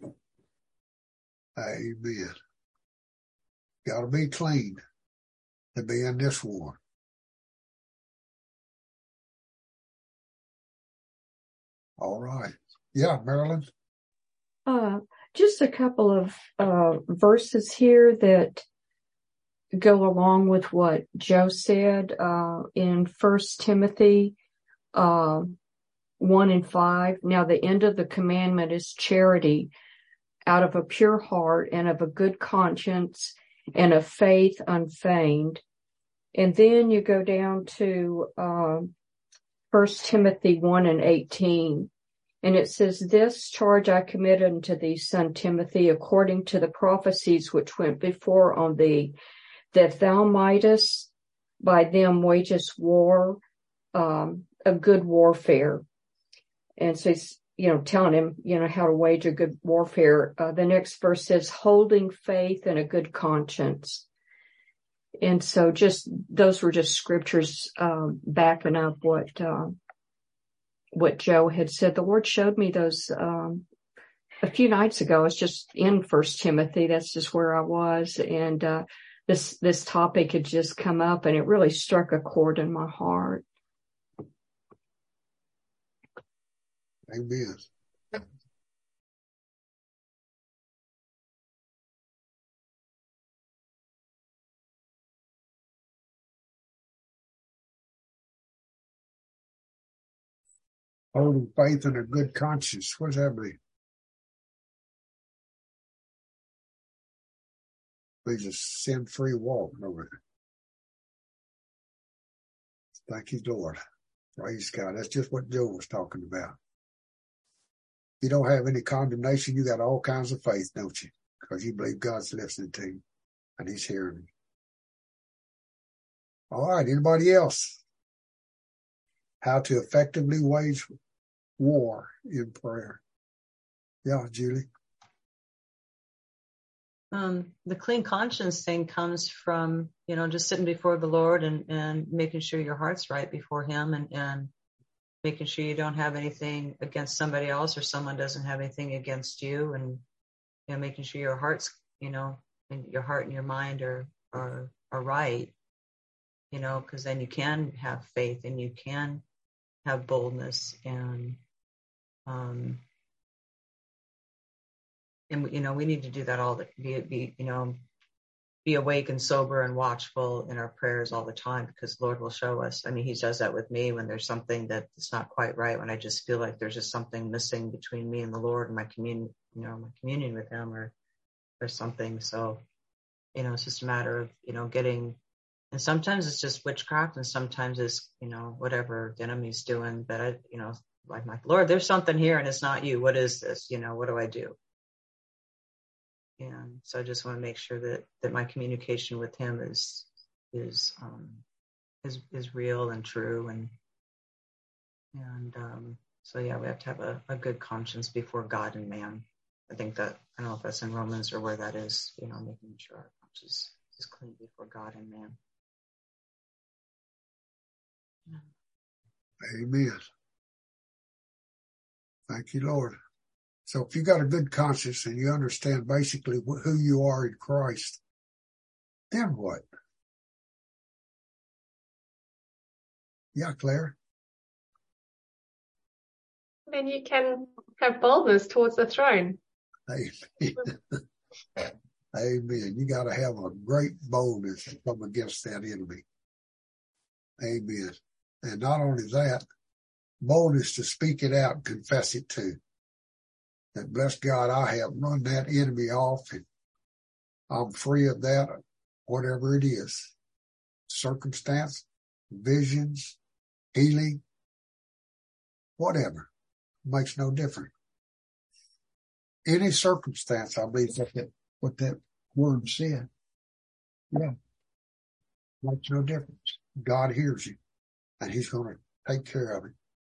Amen. Got to be clean to be in this war. All right. Yeah, Marilyn. Uh, just a couple of uh, verses here that go along with what Joe said uh, in First Timothy uh, one and five. Now the end of the commandment is charity, out of a pure heart and of a good conscience and of faith unfeigned. And then you go down to uh, First Timothy one and eighteen. And it says, this charge I commit unto thee, son Timothy, according to the prophecies which went before on thee, that thou mightest by them wage us war, um, a good warfare. And so he's, you know, telling him, you know, how to wage a good warfare. Uh, the next verse says, holding faith and a good conscience. And so just, those were just scriptures, um, backing up what, um, what Joe had said. The Lord showed me those, um, a few nights ago. I was just in First Timothy. That's just where I was. And, uh, this, this topic had just come up, and it really struck a chord in my heart. Amen. Holding faith and a good conscience. What does that mean? We just sin-free walk over there. Thank you, Lord. Praise God. That's just what Joe was talking about. You don't have any condemnation. You got all kinds of faith, don't you? Because you believe God's listening to you and he's hearing you. All right. Anybody else? How to effectively wage war in prayer. Yeah, Julie. Um, the clean conscience thing comes from, you know, just sitting before the Lord and, and making sure your heart's right before him, and, and making sure you don't have anything against somebody else, or someone doesn't have anything against you, and, you know, making sure your heart's, you know, and your heart and your mind are, are, are right, you know, because then you can have faith and you can have boldness, and, um, and, you know, we need to do that all the, be, be, you know, be awake and sober and watchful in our prayers all the time, because the Lord will show us. I mean, he does that with me when there's something that's not quite right, when I just feel like there's just something missing between me and the Lord and my communion, you know, my communion with him, or, or something. So, you know, it's just a matter of, you know, getting, and sometimes it's just witchcraft, and sometimes it's, you know, whatever the enemy's doing, that I, you know, like, my Lord, there's something here and it's not you. What is this? You know, what do I do? And so I just want to make sure that, that my communication with him is, is, um, is, is real and true. And, and, um, so yeah, we have to have a, a good conscience before God and man. I think that, I don't know if that's in Romans or where that is, you know, making sure our conscience is clean before God and man. Amen. Thank you, Lord. So if you got a good conscience and you understand basically who you are in Christ, then what? Yeah, Claire. Then you can have boldness towards the throne. Amen. Amen. You got to have a great boldness to come against that enemy. Amen. And not only that, boldness to speak it out and confess it too. That, bless God, I have run that enemy off, and I'm free of that, whatever it is. Circumstance, visions, healing, whatever. Makes no difference. Any circumstance, I believe that's what that word said. Yeah. Makes no difference. God hears you, and he's going to take care of it.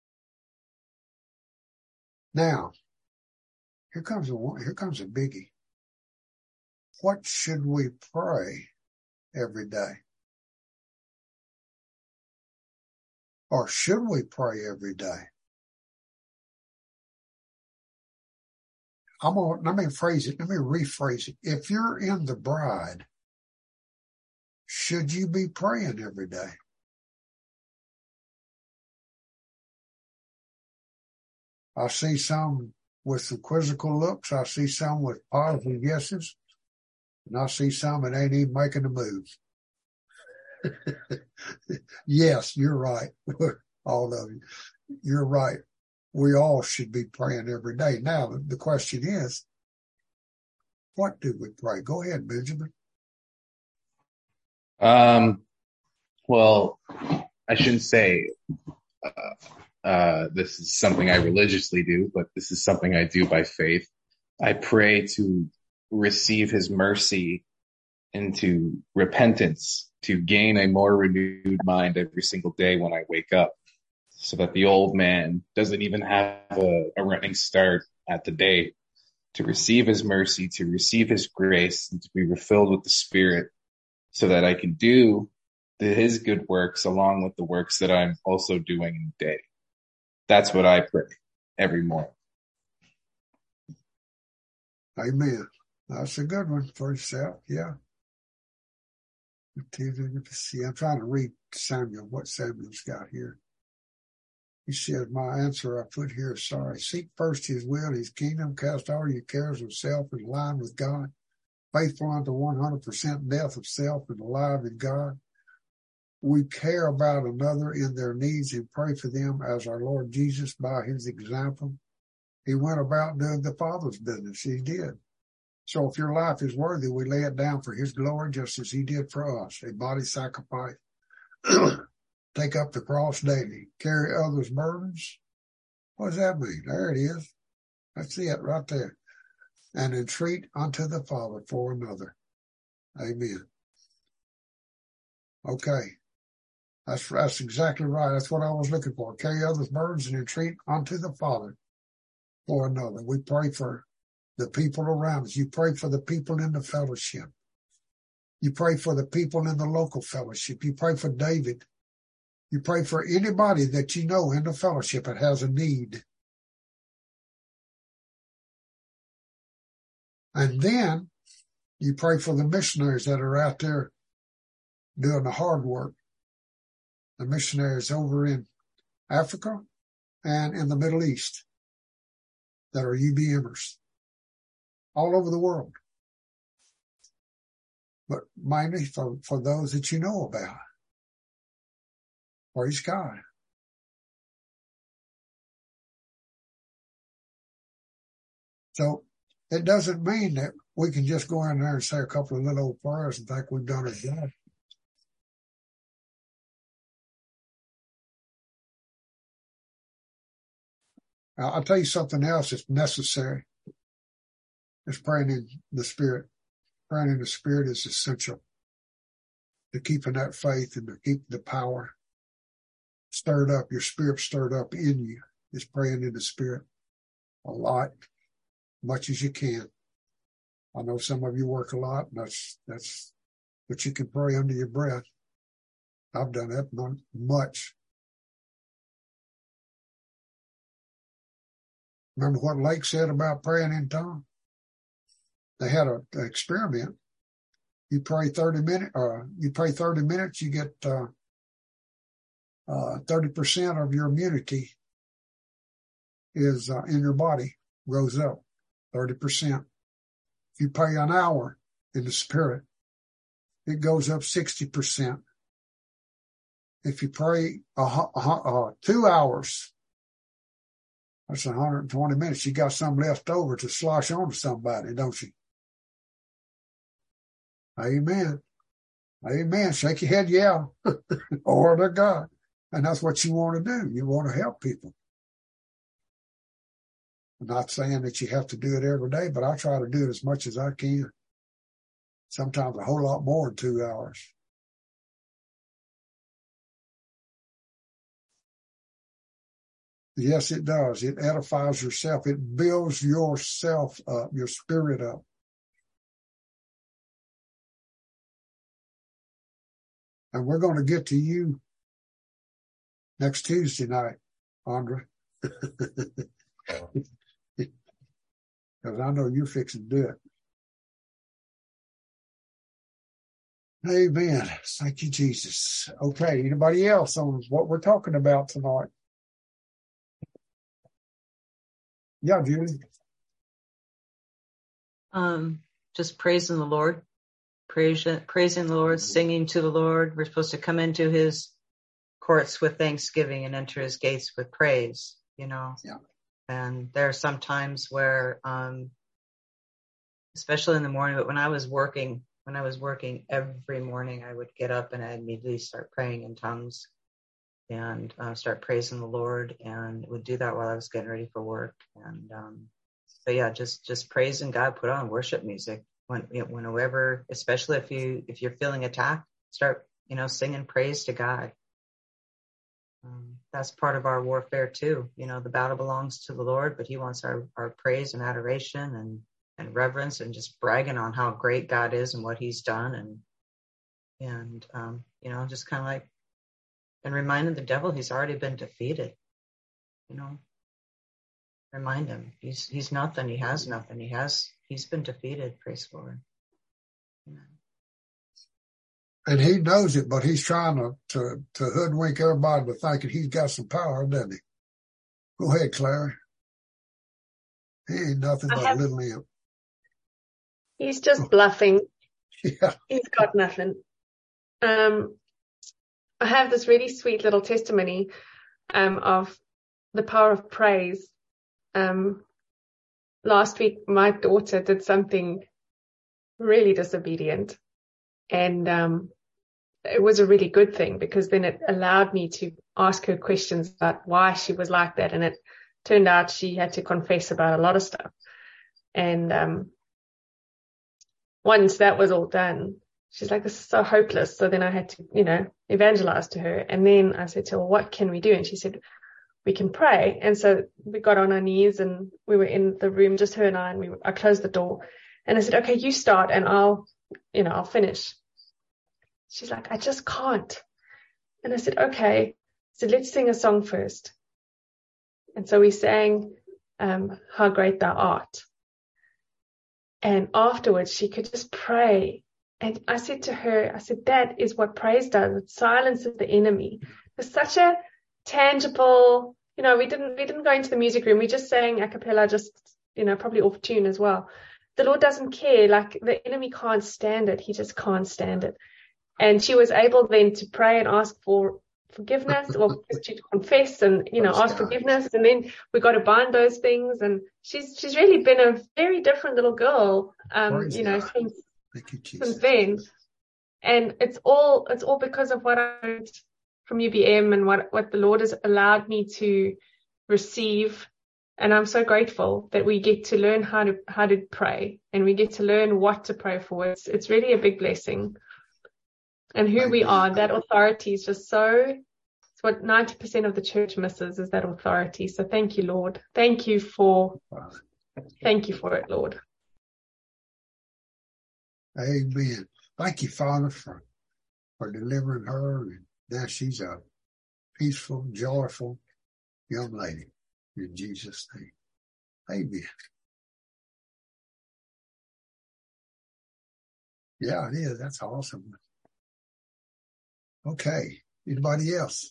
Now, here comes a, here comes a biggie. What should we pray every day? Or should we pray every day? I'm gonna, let me phrase it. Let me rephrase it. If you're in the bride, should you be praying every day? I see some with some quizzical looks. I see some with positive yeses. And I see some that ain't even making a move. Yes, you're right. All of you. You're right. We all should be praying every day. Now, the question is, what do we pray? Go ahead, Benjamin. Um, well, I shouldn't say uh, uh, this is something I religiously do, but this is something I do by faith. I pray to receive his mercy into repentance, to gain a more renewed mind every single day when I wake up, so that the old man doesn't even have a, a running start at the day, to receive his mercy, to receive his grace, and to be refilled with the Spirit, so that I can do the, his good works along with the works that I'm also doing in the day. That's what I pray every morning. Amen. That's a good one for yourself. Yeah. See, I'm trying to read Samuel, what Samuel's got here. He says, my answer I put here is sorry. Seek first his will, his kingdom, cast all your cares of self in line with God, faithful unto one hundred percent death of self and alive in God. We care about another in their needs and pray for them as our Lord Jesus, by his example, he went about doing the Father's business. He did. So if your life is worthy, we lay it down for his glory, just as he did for us, a body sacrifice. Take up the cross daily, carry others' burdens. What does that mean? There it is. That's it right there. And entreat unto the Father for another. Amen. Okay. That's, that's exactly right. That's what I was looking for. Carry others' burdens and entreat unto the Father for another. We pray for the people around us. You pray for the people in the fellowship. You pray for the people in the local fellowship. You pray for David. You pray for anybody that you know in the fellowship that has a need. And then you pray for the missionaries that are out there doing the hard work. The missionaries over in Africa and in the Middle East that are U B Mers all over the world. But mainly for, for those that you know about. Praise God. So it doesn't mean that we can just go in there and say a couple of little old prayers and think we've done our job. I'll tell you something else that's necessary. It's praying in the Spirit. Praying in the Spirit is essential to keeping that faith and to keep the power stirred up, your spirit stirred up in you. Is praying in the Spirit a lot, much as you can. I know some of you work a lot, and that's, that's, but you can pray under your breath. I've done that much. Remember what Lake said about praying in tongues? They had a, an experiment. You pray thirty minutes, uh, you pray thirty minutes, you get, uh, uh, thirty percent of your immunity is, uh, in your body, goes up thirty percent. If you pray an hour in the Spirit, it goes up sixty percent. If you pray, uh, uh, two hours, that's one hundred twenty minutes. You got some left over to slosh on to somebody, don't you? Amen. Amen. Shake your head, yeah. Or to God. And that's what you want to do. You want to help people. I'm not saying that you have to do it every day, but I try to do it as much as I can. Sometimes a whole lot more than two hours. Yes, it does. It edifies yourself. It builds yourself up, your spirit up. And we're going to get to you next Tuesday night, Andre. Because I know you're fixing to do it. Amen. Thank you, Jesus. Okay, anybody else on what we're talking about tonight? Yeah, Julie. Um, just praising the Lord, praise, praising the Lord, singing to the Lord. We're supposed to come into his courts with thanksgiving and enter his gates with praise, you know. Yeah. And there are some times where, um, especially in the morning, but when I was working, when I was working every morning, I would get up and I'd immediately start praying in tongues and uh, start praising the Lord, and would do that while I was getting ready for work. And um, but yeah, just just praising God. Put on worship music when you know, whenever, especially if you if you're feeling attacked, start you know singing praise to God. Um, that's part of our warfare too. You know, the battle belongs to the Lord, but He wants our our praise and adoration and and reverence and just bragging on how great God is and what He's done, and and um, you know, just kind of like. And reminding the devil he's already been defeated. You know, remind him he's he's nothing. He has nothing. He has he's been defeated. Praise the Lord. Amen. And he knows it, but he's trying to to to hoodwink everybody to thinking he's got some power, doesn't he? Go ahead, Claire. He ain't nothing but have, a little imp. He's just bluffing. Yeah. He's got nothing. Um. I have this really sweet little testimony um, of the power of praise. Um, last week, my daughter did something really disobedient, and um, it was a really good thing because then it allowed me to ask her questions about why she was like that, and it turned out she had to confess about a lot of stuff. And um, once that was all done, she's like, this is so hopeless. So then I had to, you know, evangelize to her. And then I said to her, well, what can we do? And she said, we can pray. And so we got on our knees and we were in the room, just her and I, and we, I closed the door and I said, okay, you start and I'll, you know, I'll finish. She's like, I just can't. And I said, okay. So let's sing a song first. And so we sang, um, How Great Thou Art. And afterwards she could just pray. And I said to her, I said, that is what praise does. It silences the enemy. It's such a tangible, you know, we didn't, we didn't go into the music room. We just sang a cappella, just, you know, probably off tune as well. The Lord doesn't care. Like, the enemy can't stand it. He just can't stand it. And she was able then to pray and ask for forgiveness, or to confess and, you know, Praise ask God. forgiveness. And then we got to bind those things. And she's, she's really been a very different little girl, um, Praise you know, God. since, Thank you, Jesus. since then. And it's all, it's all because of what I learned from U B M and what, what the Lord has allowed me to receive. And I'm so grateful that we get to learn how to, how to pray, and we get to learn what to pray for. It's, it's really a big blessing. And who we are, that authority is just so, it's what ninety percent of the church misses, is that authority. So thank you, Lord. Thank you for, thank you for it, Lord. Amen. Thank you, Father, for, for delivering her. And now she's a peaceful, joyful young lady. In Jesus' name. Amen. Yeah, it is. That's awesome. Okay. Anybody else?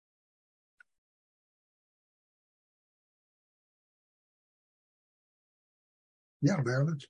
Yeah, Marilyn.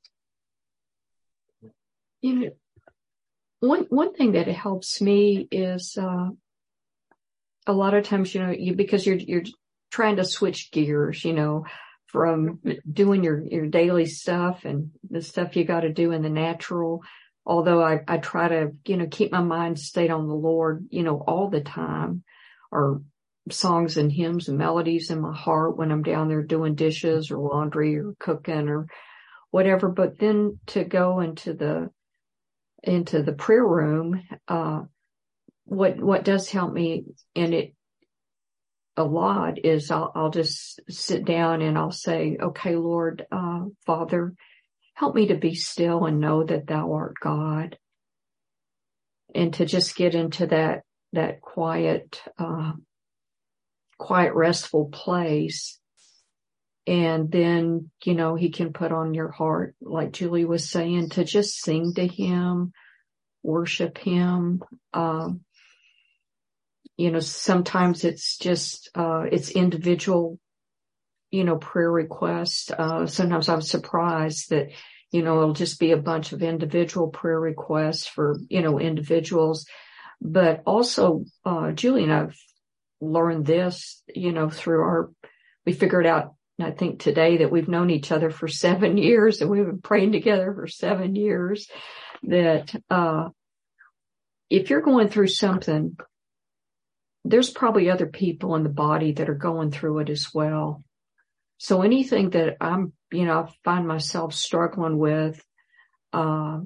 You know, one one thing that helps me is uh, a lot of times, you know, you because you're you're trying to switch gears, you know, from doing your your daily stuff and the stuff you got to do in the natural. Although I I try to, you know, keep my mind stayed on the Lord, you know, all the time, or songs and hymns and melodies in my heart when I'm down there doing dishes or laundry or cooking or whatever. But then to go into the into the prayer room, uh, what, what does help me in it a lot is I'll, I'll just sit down and I'll say, okay, Lord, uh, Father, help me to be still and know that thou art God. And to just get into that, that quiet, uh, quiet, restful place. And then, you know, he can put on your heart, like Julie was saying, to just sing to him, worship him. Um, you know, sometimes it's just, uh, it's individual, you know, prayer requests. Uh, sometimes I'm surprised that, you know, it'll just be a bunch of individual prayer requests for, you know, individuals. But also, uh, Julie and I've learned this, you know, through our, we figured out, I think today, that we've known each other for seven years and we've been praying together for seven years that, uh, if you're going through something, there's probably other people in the body that are going through it as well. So anything that I'm, you know, I find myself struggling with, uh,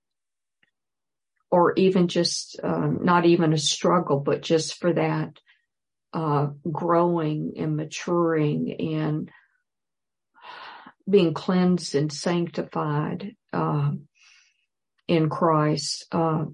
or even just, um, not even a struggle, but just for that, uh, growing and maturing and being cleansed and sanctified, uh, in Christ, uh,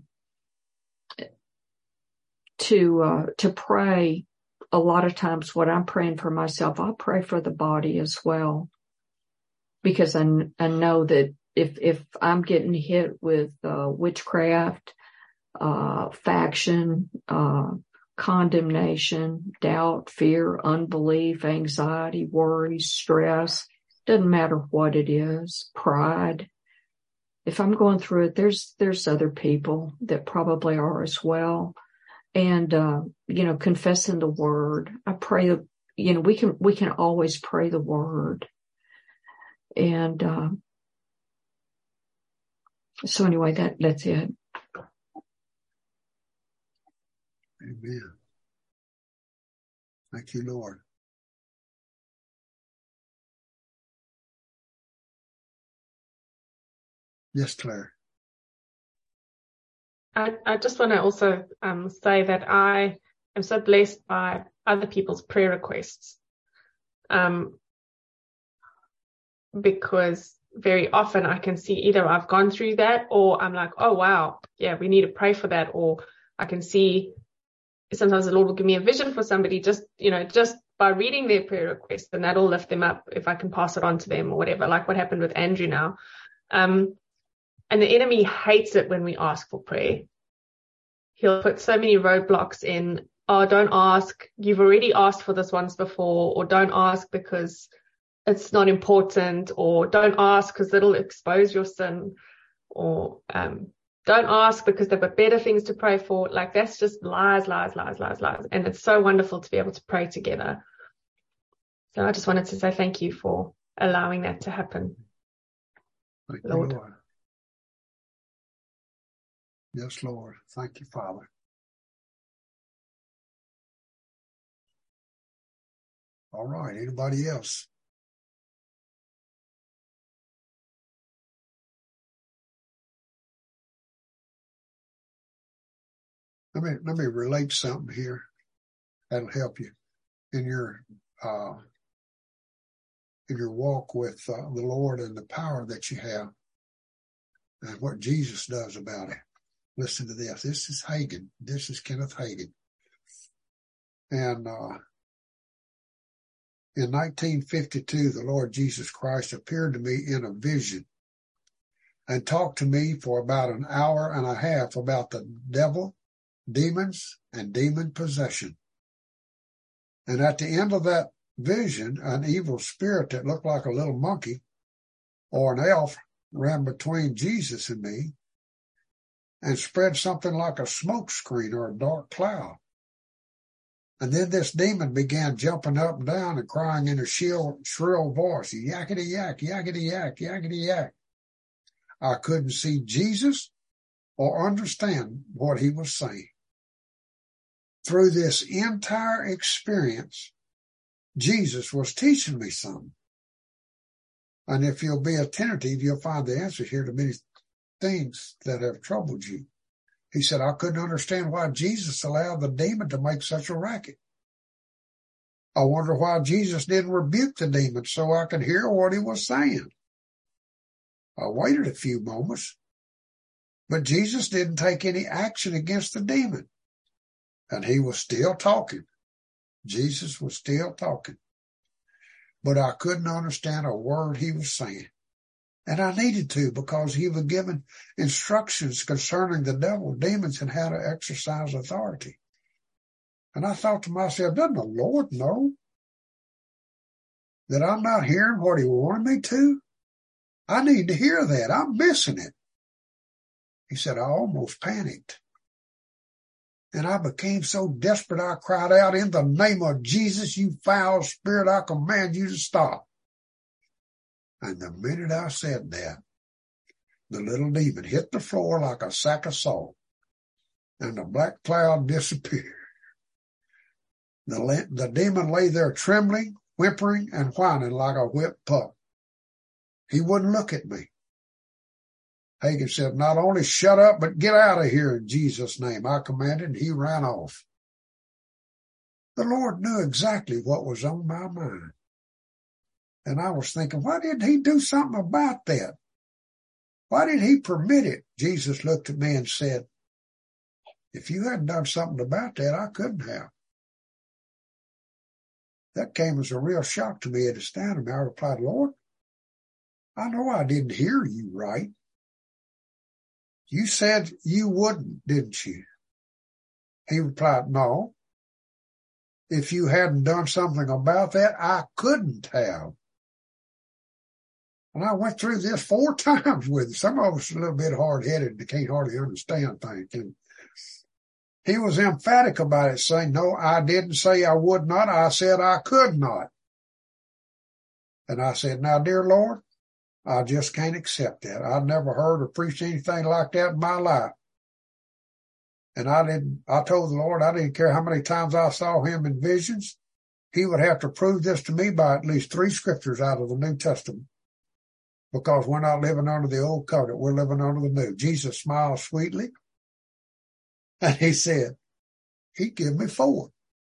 to, uh, to pray. A lot of times what I'm praying for myself, I'll pray for the body as well, because I, I know that if, if I'm getting hit with, uh, witchcraft, uh, faction, uh, condemnation, doubt, fear, unbelief, anxiety, worry, stress, doesn't matter what it is, pride. If I'm going through it, there's, there's other people that probably are as well. And, uh, you know, confessing the word. I pray, you know, we can, we can always pray the word. And, uh, so anyway, that, that's it. Amen. Thank you, Lord. Yes, Claire. I, I just want to also um, say that I am so blessed by other people's prayer requests. Um, because very often I can see either I've gone through that, or I'm like, oh, wow, yeah, we need to pray for that. Or I can see sometimes the Lord will give me a vision for somebody just, you know, just by reading their prayer request, and that'll lift them up if I can pass it on to them or whatever, like what happened with Andrew now. Um, and the enemy hates it when we ask for prayer. He'll put so many roadblocks in. Oh, don't ask. You've already asked for this once before, or don't ask because it's not important, or don't ask because it'll expose your sin, or um, don't ask because they've got better things to pray for. Like, that's just lies, lies, lies, lies, lies. And it's so wonderful to be able to pray together. So I just wanted to say thank you for allowing that to happen. Thank Lord. you, Lord. Yes, Lord. Thank you, Father. All right. Anybody else? Let me, let me relate something here that'll help you in your, uh, in your walk with uh, the Lord and the power that you have and what Jesus does about it. Listen to this. This is Hagin. This is Kenneth Hagin. And, uh, in nineteen fifty-two, the Lord Jesus Christ appeared to me in a vision and talked to me for about an hour and a half about the devil, demons, and demon possession. And at the end of that vision, an evil spirit that looked like a little monkey or an elf ran between Jesus and me and spread something like a smoke screen or a dark cloud. And then this demon began jumping up and down and crying in a shrill, shrill voice, yakety yak, yakety yak, yakety yak. I couldn't see Jesus or understand what he was saying. Through this entire experience, Jesus was teaching me something. And if you'll be attentive, you'll find the answer here to many things that have troubled you. He said, I couldn't understand why Jesus allowed the demon to make such a racket. I wonder why Jesus didn't rebuke the demon so I could hear what he was saying. I waited a few moments, but Jesus didn't take any action against the demon. And he was still talking. Jesus was still talking. But I couldn't understand a word he was saying. And I needed to, because he was given instructions concerning the devil, demons, and how to exercise authority. And I thought to myself, doesn't the Lord know that I'm not hearing what he wanted me to? I need to hear that. I'm missing it. He said, I almost panicked. And I became so desperate, I cried out, in the name of Jesus, you foul spirit, I command you to stop. And the minute I said that, the little demon hit the floor like a sack of salt, and the black cloud disappeared. The, the demon lay there trembling, whimpering, and whining like a whipped pup. He wouldn't look at me. Hagin said, not only shut up, but get out of here in Jesus' name, I commanded, and he ran off. The Lord knew exactly what was on my mind. And I was thinking, why didn't he do something about that? Why did he permit it? Jesus looked at me and said, if you hadn't done something about that, I couldn't have. That came as a real shock to me. It astounded me. I replied, Lord, I know I didn't hear you right. You said you wouldn't, didn't you? He replied, no. If you hadn't done something about that, I couldn't have. And I went through this four times with him. Some of us are a little bit hard-headed and can't hardly understand things. And he was emphatic about it, saying, no, I didn't say I would not. I said I could not. And I said, now, dear Lord, I just can't accept that. I've never heard or preached anything like that in my life. And I didn't, I told the Lord I didn't care how many times I saw him in visions. He would have to prove this to me by at least three scriptures out of the New Testament. Because we're not living under the old covenant. We're living under the new. Jesus smiled sweetly. And he said, He'd give me four.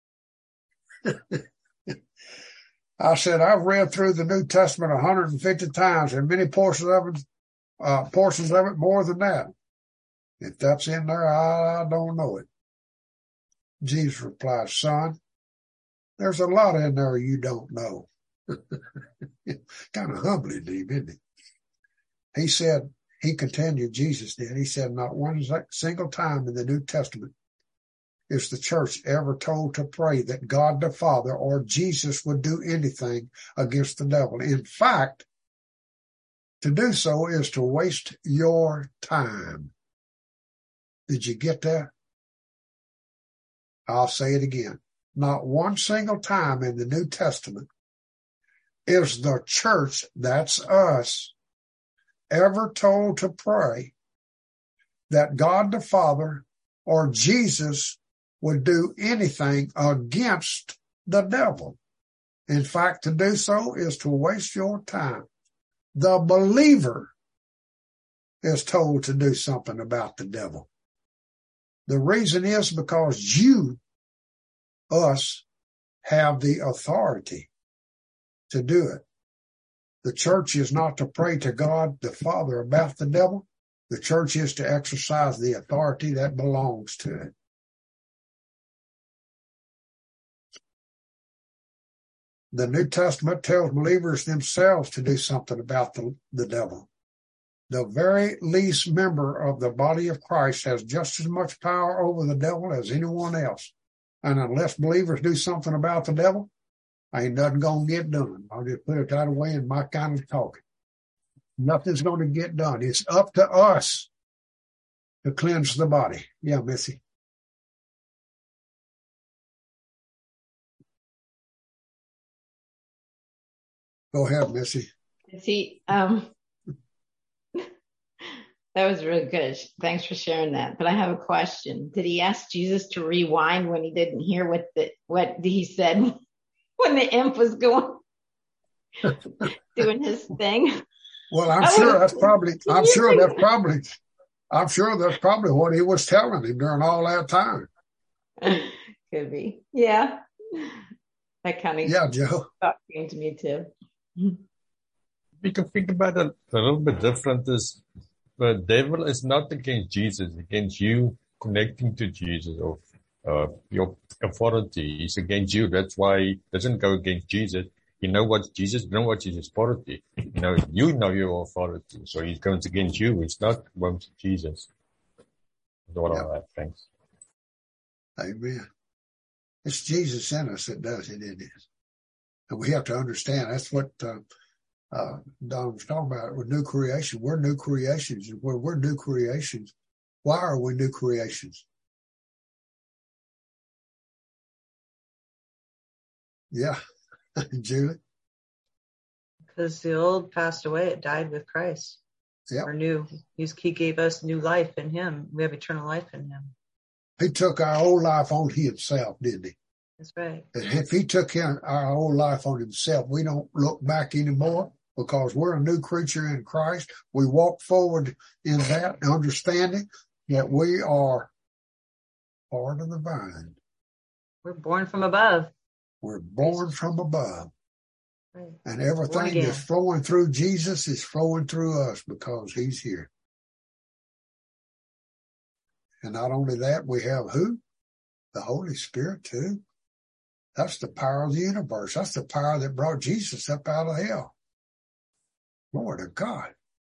I said, I've read through the New Testament one hundred fifty times, and many portions of it, uh, portions of it more than that. If that's in there, I don't know it. Jesus replied, son, there's a lot in there you don't know. Kind of humbling to him, isn't it? He said, he continued, Jesus did, he said, not one single time in the New Testament is the church ever told to pray that God the Father or Jesus would do anything against the devil. In fact, to do so is to waste your time. Did you get that? I'll say it again. Not one single time in the New Testament is the church, that's us, ever told to pray that God the Father or Jesus would do anything against the devil. In fact, to do so is to waste your time. The believer is told to do something about the devil. The reason is because you, us, have the authority to do it. The church is not to pray to God the Father about the devil. The church is to exercise the authority that belongs to it. The New Testament tells believers themselves to do something about the, the devil. The very least member of the body of Christ has just as much power over the devil as anyone else. And unless believers do something about the devil, ain't nothing going to get done. I'll just put it that way in my kind of talking. Nothing's going to get done. It's up to us to cleanse the body. Yeah, Missy. Go ahead, Missy. See, um, that was really good. Thanks for sharing that. But I have a question. Did he ask Jesus to rewind when he didn't hear what the what he said when the imp was going doing his thing? Well, I'm sure that's probably. I'm sure that's probably. I'm sure that's probably what he was telling him during all that time. Could be. Yeah. That kind of yeah, Joe. thought came to me too. We can think about it a little bit different. Is the devil is not against Jesus, against you connecting to Jesus or uh, your authority. He's against you. That's why he doesn't go against Jesus. You know what Jesus, you know what Jesus' authority. You know, you know your authority. So he goes against you. It's not against Jesus. That's what I have. Thanks. Amen. It's Jesus in us that does it, it is. And we have to understand that's what uh, uh, Don was talking about with new creation. We're new creations. We're, we're new creations. Why are we new creations? Yeah. Julie? Because the old passed away, it died with Christ. Yeah. We're new. He's, he gave us new life in him. We have eternal life in him. He took our old life on himself, didn't he? That's right. And if he took him, our old life on himself, we don't look back anymore because we're a new creature in Christ. We walk forward in that understanding that we are part of the vine. We're born from above. We're born from above. Right. And everything that's flowing through Jesus is flowing through us because he's here. And not only that, we have who? The Holy Spirit too. That's the power of the universe. That's the power that brought Jesus up out of hell. Lord of God.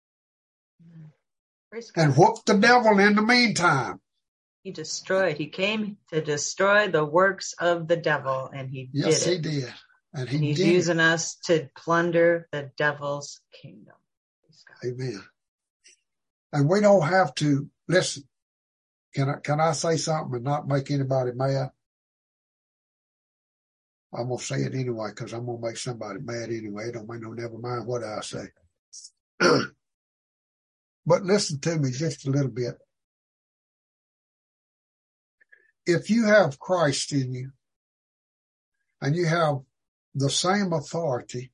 And whooped the devil in the meantime. He destroyed. He came to destroy the works of the devil, and he yes, did it. Yes, he did. And, he and he's did using it. us to plunder the devil's kingdom. Amen. And we don't have to, listen, can I, can I say something and not make anybody mad? I'm going to say it anyway because I'm going to make somebody mad anyway. It don't make no, never mind what I say. But listen to me just a little bit. If you have Christ in you and you have the same authority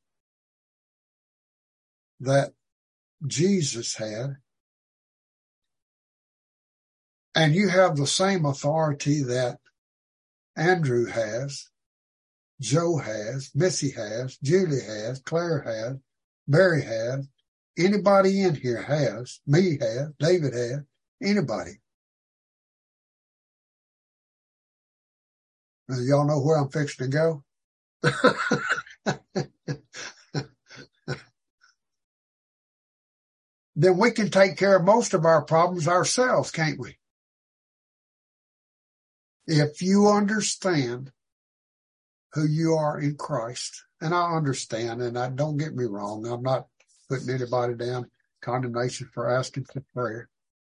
that Jesus had, and you have the same authority that Andrew has, Joe has, Missy has, Julie has, Claire has, Mary has, anybody in here has, me has, David has, anybody. Now, y'all know where I'm fixing to go? Then we can take care of most of our problems ourselves, can't we? If you understand who you are in Christ, and I understand, and I don't get me wrong, I'm not putting anybody down condemnation for asking for prayer.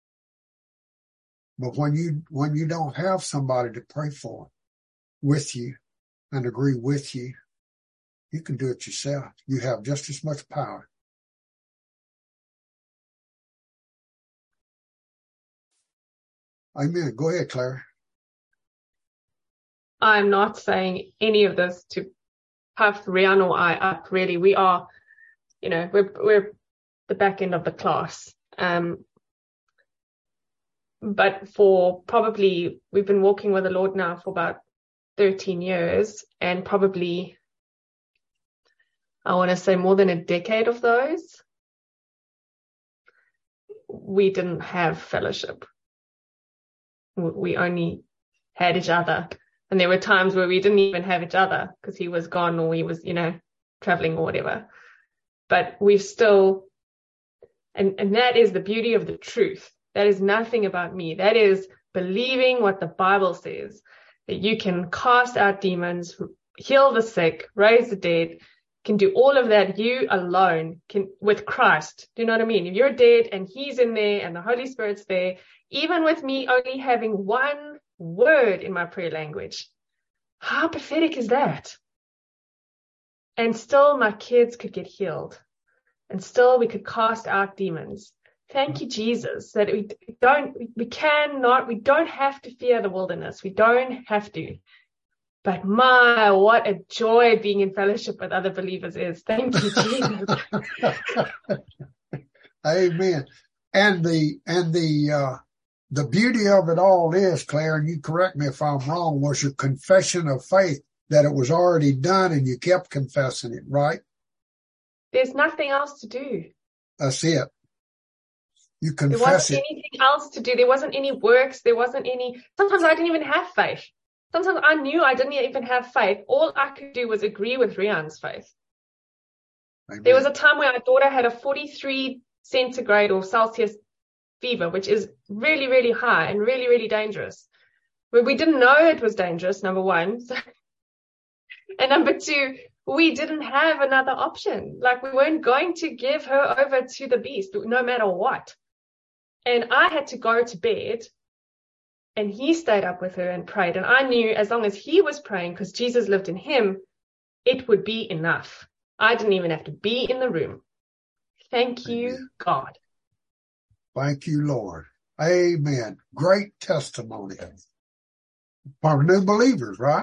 But when you when you don't have somebody to pray for with you and agree with you, you can do it yourself. You have just as much power. Amen. Go ahead, Claire. I'm not saying any of this to puff Rian or I up, really. We are, you know, we're we're the back end of the class. Um, but for probably, we've been walking with the Lord now for about thirteen years, and probably, I want to say more than a decade of those, we didn't have fellowship. We only had each other. And there were times where we didn't even have each other because he was gone or he was, you know, traveling or whatever. But we've still, and, and that is the beauty of the truth. That is nothing about me. That is believing what the Bible says, that you can cast out demons, heal the sick, raise the dead, can do all of that. You alone can, with Christ. Do you know what I mean? If you're dead and he's in there and the Holy Spirit's there, even with me only having one word in my prayer language, how pathetic is that? And still my kids could get healed, and still we could cast out demons. Thank you, Jesus, that we don't, we cannot, we don't have to fear the wilderness. We don't have to. But my, what a joy being in fellowship with other believers is. Thank you, Jesus. Amen. And the, and the, uh, the beauty of it all is, Claire, and you correct me if I'm wrong, was your confession of faith that it was already done and you kept confessing it, right? There's nothing else to do. That's it. You confess there wasn't it. anything else to do. There wasn't any works. There wasn't any, sometimes I didn't even have faith. Sometimes I knew I didn't even have faith. All I could do was agree with Rian's faith. Amen. There was a time where I thought I had a forty-three centigrade or Celsius fever, which is really, really high and really, really dangerous. But we didn't know it was dangerous, number one. So, and number two, we didn't have another option. Like, we weren't going to give her over to the beast, no matter what. And I had to go to bed, and he stayed up with her and prayed. And I knew as long as he was praying, because Jesus lived in him, it would be enough. I didn't even have to be in the room. Thank you, Amen. God. Thank you, Lord. Amen. Great testimony. For new believers, right?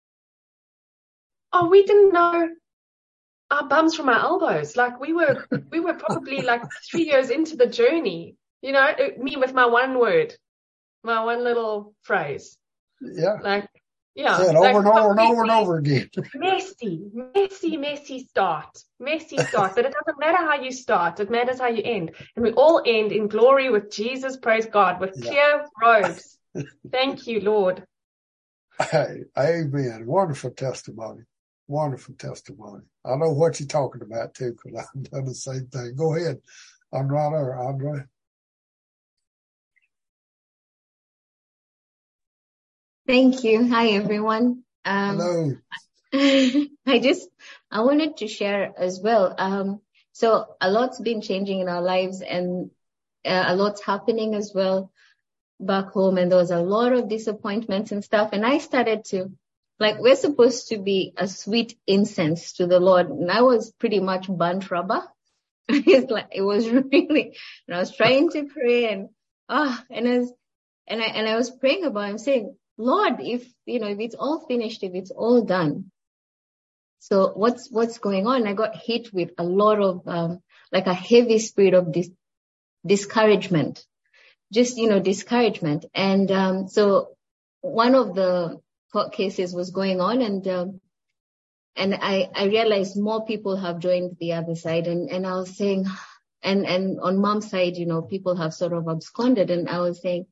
Oh, we didn't know our bums from our elbows. Like, we were, we were probably like three years into the journey. You know, it, me with my one word, my one little phrase. Yeah. Like, yeah. Said like over and over and over and over again. Messy, messy, messy start. Messy start. But it doesn't matter how you start. It matters how you end. And we all end in glory with Jesus, praise God, with yeah. clear robes. Thank you, Lord. Hey, amen. Wonderful testimony. Wonderful testimony. I know what you're talking about, too, because I've done the same thing. Go ahead, Andre or Andre. Thank you. Hi, everyone. Um, Hello. I just, I wanted to share as well. Um, so a lot's been changing in our lives, and uh, a lot's happening as well back home. And there was a lot of disappointments and stuff. And I started to, like, we're supposed to be a sweet incense to the Lord. And I was pretty much burnt rubber. It's like, it was really, and I was trying to pray, and, ah, oh, and I was, and I, and I was praying about it. I'm saying, Lord, if, you know, if it's all finished, if it's all done. So what's, what's going on? I got hit with a lot of, um, like a heavy spirit of dis- discouragement, just, you know, discouragement. And, um, so one of the, court cases was going on, and um, and I, I realized more people have joined the other side, and, and I was saying, and, and on mom's side, you know, people have sort of absconded, and I was saying,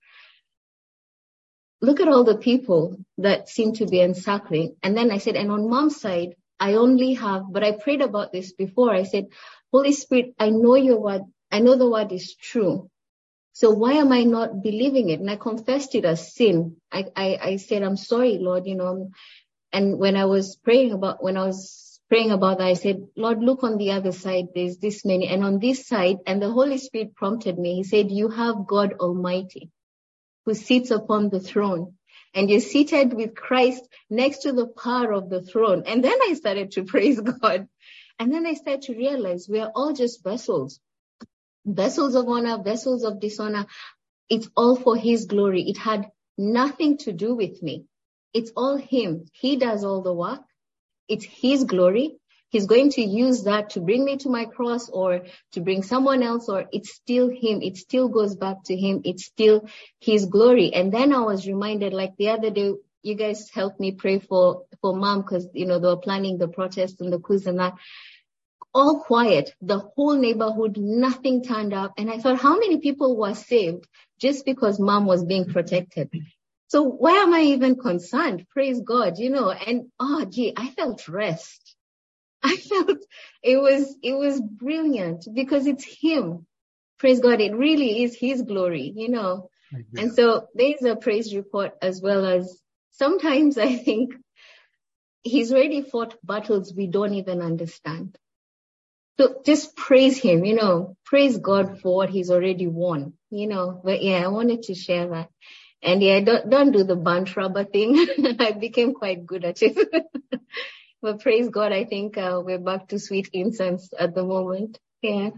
look at all the people that seem to be encircling. And then I said, and on mom's side, I only have, but I prayed about this before. I said, Holy Spirit, I know your word. I know the word is true. So why am I not believing it? And I confessed it as sin. I, I, I said, I'm sorry, Lord, you know. And when I was praying about, when I was praying about that, I said, Lord, look on the other side. There's this many. And on this side, and the Holy Spirit prompted me. He said, you have God Almighty who sits upon the throne, and you're seated with Christ next to the power of the throne. And then I started to praise God. And then I started to realize we are all just vessels, vessels of honor, vessels of dishonor. It's all for his glory. It had nothing to do with me. It's all him. He does all the work. It's his glory. He's going to use that to bring me to my cross or to bring someone else, or it's still him. It still goes back to him. It's still his glory. And then I was reminded, like the other day, you guys helped me pray for, for mom because, you know, they were planning the protest and the coups and that. All quiet, the whole neighborhood, nothing turned up. And I thought, how many people were saved just because mom was being protected? So why am I even concerned? Praise God, you know, and oh, gee, I felt rest. I felt it was, it was brilliant because it's him. Praise God. It really is his glory, you know. Amen. And so there's a praise report as well as sometimes I think he's already fought battles we don't even understand. So just praise him, you know, praise God for what he's already won, you know. But yeah, I wanted to share that. And yeah, don't, don't do the burnt rubber thing. I became quite good at it. But praise God, I think uh, we're back to sweet incense at the moment. Yeah.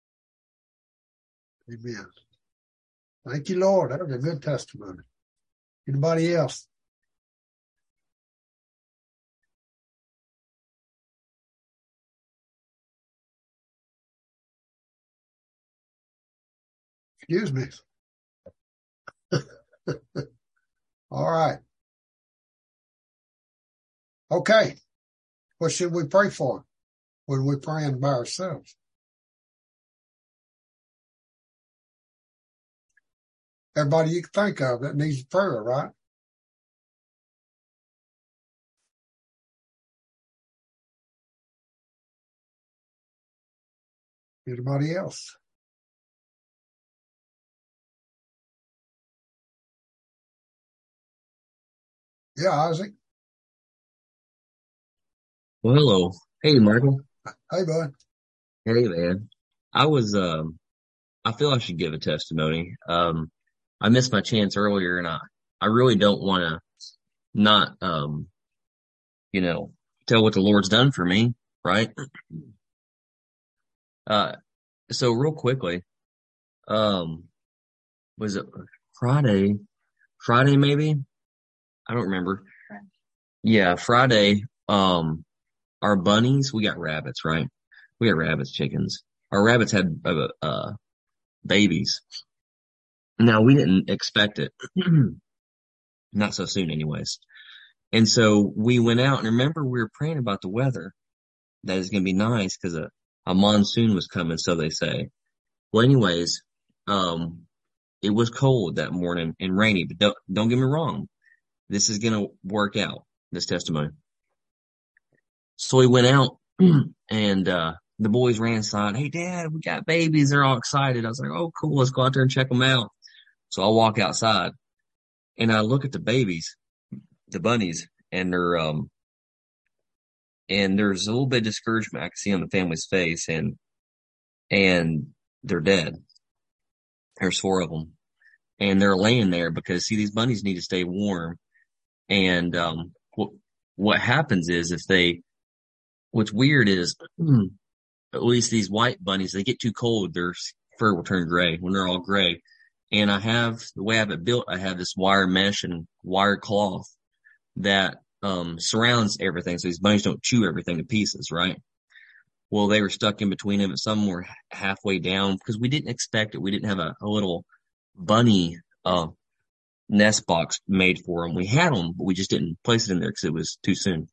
Amen. Thank you, Lord. That was a good testimony. Anybody else? Excuse me. All right. Okay. What should we pray for when we're praying by ourselves? Everybody you can think of that needs prayer, right? Anybody else? Yeah, Isaac. Well, hello. Hey, Michael. Hey, bud. Hey, man. I was, um, I feel I should give a testimony. Um, I missed my chance earlier and I, I really don't want to not, um, you know, tell what the Lord's done for me, right? Uh, so real quickly, um, was it Friday? Friday, maybe? I don't remember. Yeah, Friday, um, our bunnies, we got rabbits, right? We got rabbits, chickens. Our rabbits had, uh, uh babies. Now, we didn't expect it. Not so soon anyways. And so we went out, and remember we were praying about the weather. That is going to be nice because a, a monsoon was coming, so they say. Well, anyways, um, it was cold that morning and rainy, but don't, don't get me wrong. This is going to work out, this testimony. So we went out and, uh, the boys ran inside. Hey, Dad, we got babies. They're all excited. I was like, oh, cool. Let's go out there and check them out. So I walk outside and I look at the babies, the bunnies, and they're, um, and there's a little bit of discouragement I can see on the family's face, and, and they're dead. There's four of them, and they're laying there because, see, these bunnies need to stay warm. And, um, what, what happens is if they, what's weird is, at least these white bunnies, they get too cold, their fur will turn gray when they're all gray. And I have, the way I have it built, I have this wire mesh and wire cloth that, um, surrounds everything. So these bunnies don't chew everything to pieces, right? Well, they were stuck in between them, and some were halfway down because we didn't expect it. We didn't have a, a little bunny, uh, nest box made for them. We had them, but we just didn't place it in there because it was too soon.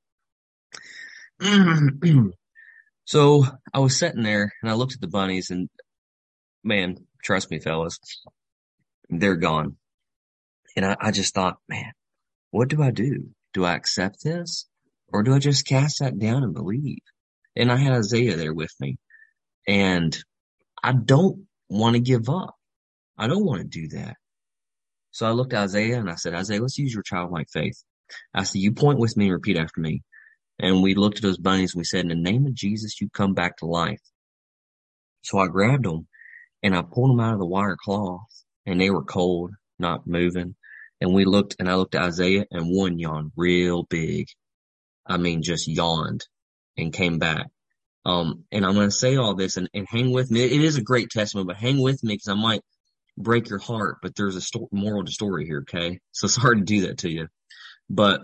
So I was sitting there and I looked at the bunnies, and man, trust me, fellas, they're gone. And I, I just thought, man, what do I do? Do I accept this, or do I just cast that down and believe? And I had Isaiah there with me, and I don't want to give up. I don't want to do that. So I looked at Isaiah and I said, Isaiah, let's use your childlike faith. I said, you point with me and repeat after me. And we looked at those bunnies and we said, in the name of Jesus, you come back to life. So I grabbed them and I pulled them out of the wire cloth, and they were cold, not moving. And we looked, and I looked at Isaiah, and one yawned real big. I mean, just yawned and came back. Um, and I'm going to say all this and, and hang with me. It is a great testimony, but hang with me because I might break your heart, but there's a sto- moral to story here. Okay. So sorry to do that to you, but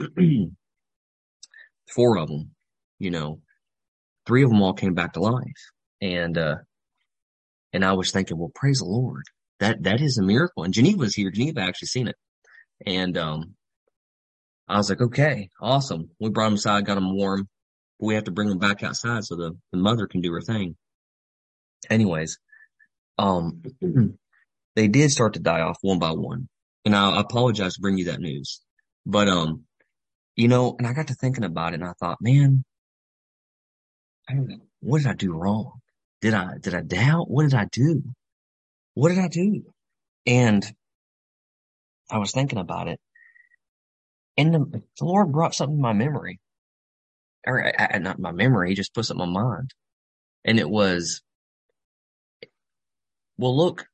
four of them, you know, three of them all came back to life. And, uh, and I was thinking, well, praise the Lord. That, that is a miracle. And Geneva's here. Geneva actually seen it. And, um, I was like, okay, awesome. We brought them inside, got them warm. But we have to bring them back outside so the, the mother can do her thing. Anyways, um, they did start to die off one by one. And I apologize to bring you that news. But, um, you know, and I got to thinking about it, and I thought, man, I don't know, what did I do wrong? Did I, did I doubt? What did I do? What did I do? And I was thinking about it, and the, the Lord brought something to my memory, or uh, not my memory, he just put something in my mind. And it was, well, look,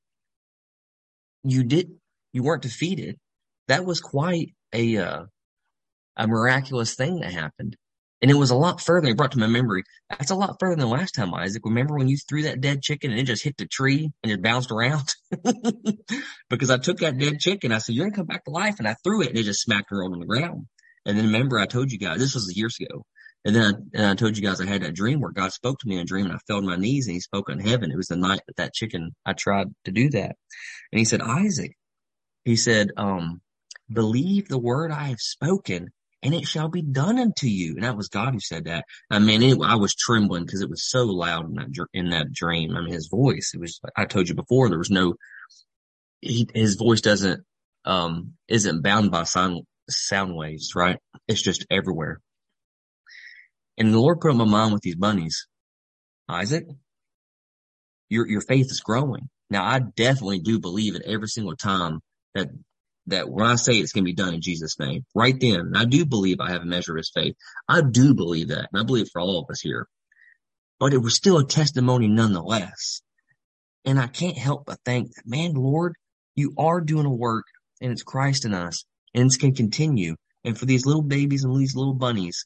you did, you weren't defeated. That was quite a, uh, a miraculous thing that happened. And it was a lot further. It brought to my memory. That's a lot further than last time, Isaac. Remember when you threw that dead chicken and it just hit the tree and it bounced around? Because I took that dead chicken. I said, you're going to come back to life. And I threw it and it just smacked her on the ground. And then remember, I told you guys, this was years ago. And then I, and I told you guys I had that dream where God spoke to me in a dream, and I fell to my knees and he spoke in heaven. It was the night that that chicken, I tried to do that. And he said, Isaac, he said, um, believe the word I have spoken, and it shall be done unto you. And that was God who said that. I mean, it, I was trembling because it was so loud in that, in that dream. I mean, his voice, it was, I told you before, there was no, he, his voice doesn't, um, isn't bound by sound, sound waves, right? It's just everywhere. And the Lord put on my mind with these bunnies, Isaac, your, your faith is growing. Now, I definitely do believe it every single time that that when I say it's going to be done in Jesus' name, right then, I do believe I have a measure of his faith. I do believe that, and I believe for all of us here. But it was still a testimony nonetheless. And I can't help but think that, man, Lord, you are doing a work, and it's Christ in us, and it's going to continue. And for these little babies and these little bunnies,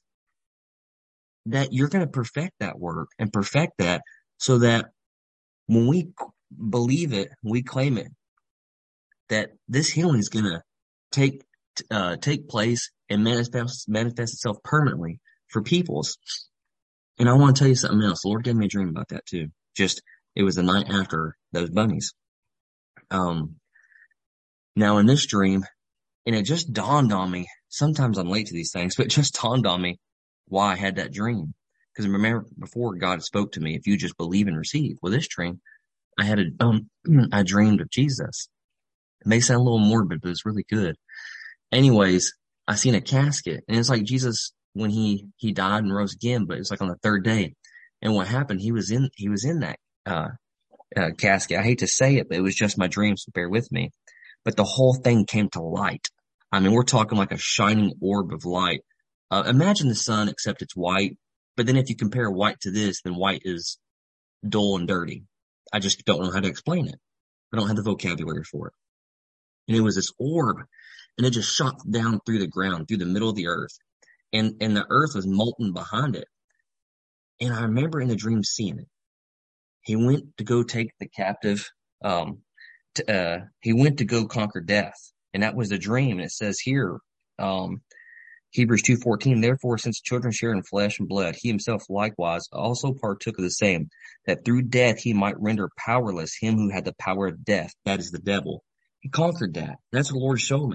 that you're going to perfect that work and perfect that so that when we believe it, we claim it, that this healing is going to take, uh, take place and manifest, manifest itself permanently for peoples. And I want to tell you something else. The Lord gave me a dream about that too. Just, it was the night after those bunnies. Um, now in this dream, and it just dawned on me, sometimes I'm late to these things, but it just dawned on me why I had that dream. Because remember, before God spoke to me, if you just believe and receive. Well, this dream, I had a, um, I dreamed of Jesus. It may sound a little morbid, but it's really good. Anyways, I seen a casket, and it's like Jesus when he, he died and rose again, but it's like on the third day. And what happened, he was in, he was in that, uh, uh, casket. I hate to say it, but it was just my dream, so bear with me. But the whole thing came to light. I mean, we're talking like a shining orb of light. Uh, imagine the sun, except it's white. But then if you compare white to this, then white is dull and dirty. I just don't know how to explain it. I don't have the vocabulary for it. And it was this orb, and it just shot down through the ground, through the middle of the earth. And, and the earth was molten behind it. And I remember in the dream seeing it. He went to go take the captive, um, to, uh, he went to go conquer death. And that was the dream. And it says here, um, Hebrews two fourteen, therefore, since children share in flesh and blood, he himself likewise also partook of the same, that through death he might render powerless him who had the power of death, that is the devil. He conquered that. That's what the Lord showed me.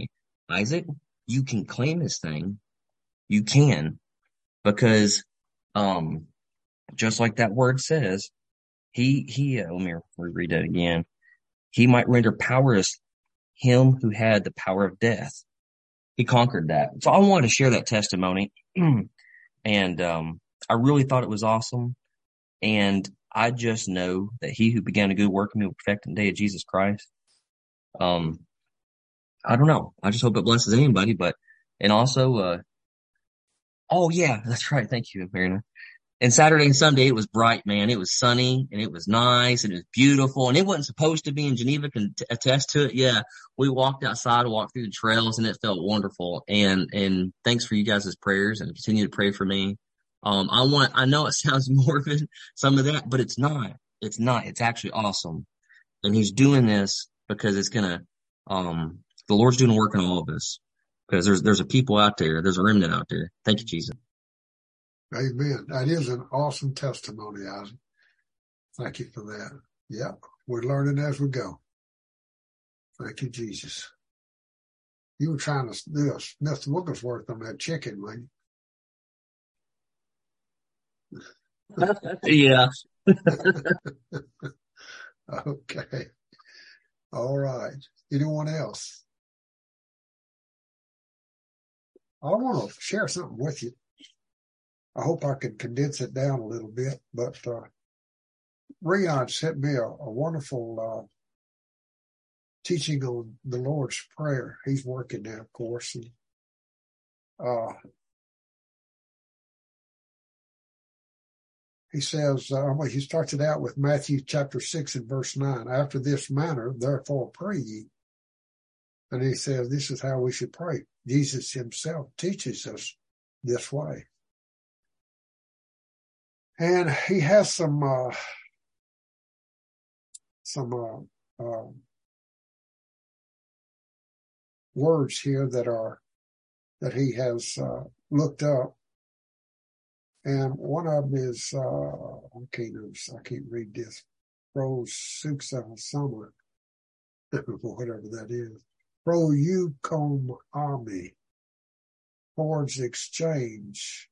Isaac, you can claim this thing. You can, because, um, just like that word says, he, he, uh, let me reread that again. He might render powerless him who had the power of death. He conquered that. So I wanted to share that testimony. And, um, I really thought it was awesome. And I just know that he who began a good work in me will perfect in the day of Jesus Christ. Um, I don't know. I just hope it blesses anybody, but, and also, uh, oh yeah, that's right. Thank you, Marina. And Saturday and Sunday, it was bright, man. It was sunny and it was nice and it was beautiful, and it wasn't supposed to be, and Geneva can t- attest to it. Yeah. We walked outside, walked through the trails, and it felt wonderful. And, and thanks for you guys' prayers, and continue to pray for me. Um, I want, I know it sounds morbid, some of that, but it's not, it's not, it's actually awesome. And he's doing this because it's going to, um, the Lord's doing work in all of us, because there's, there's a people out there. There's a remnant out there. Thank you, Jesus. Amen. That is an awesome testimony, Isaac. Thank you for that. Yeah, we're learning as we go. Thank you, Jesus. You were trying to do a Smith Wigglesworth on that chicken, weren't you? Yeah. Okay. All right. Anyone else? I want to share something with you. I hope I can condense it down a little bit, but uh, Rion sent me a, a wonderful uh, teaching on the Lord's Prayer. He's working now, of course. And, uh, he says, uh, well, he starts it out with Matthew chapter six and verse nine. After this manner, therefore pray ye. And he says, this is how we should pray. Jesus himself teaches us this way. And he has some, uh, some, uh, uh, words here that are, that he has, uh, looked up. And one of them is, uh, I can't, I can't read this. Pro Suxa Summer, whatever that is. Pro Eucom Army, towards exchange.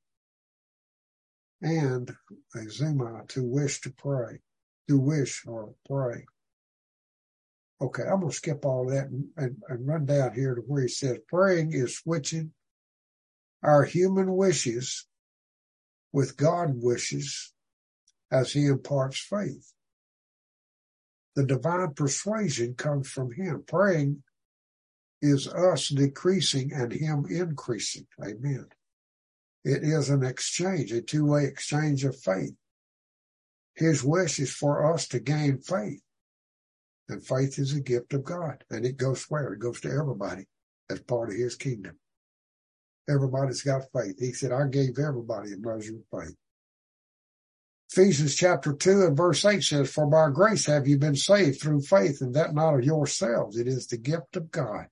And Azuma, to wish to pray, to wish or pray. Okay, I'm going to skip all that and, and, and run down here to where he says, praying is switching our human wishes with God wishes as he imparts faith. The divine persuasion comes from him. Praying is us decreasing and him increasing. Amen. It is an exchange, a two-way exchange of faith. His wish is for us to gain faith. And faith is a gift of God. And it goes where? It goes to everybody as part of his kingdom. Everybody's got faith. He said, I gave everybody a measure of faith. Ephesians chapter two and verse eight says, for by grace have you been saved through faith, and that not of yourselves. It is the gift of God.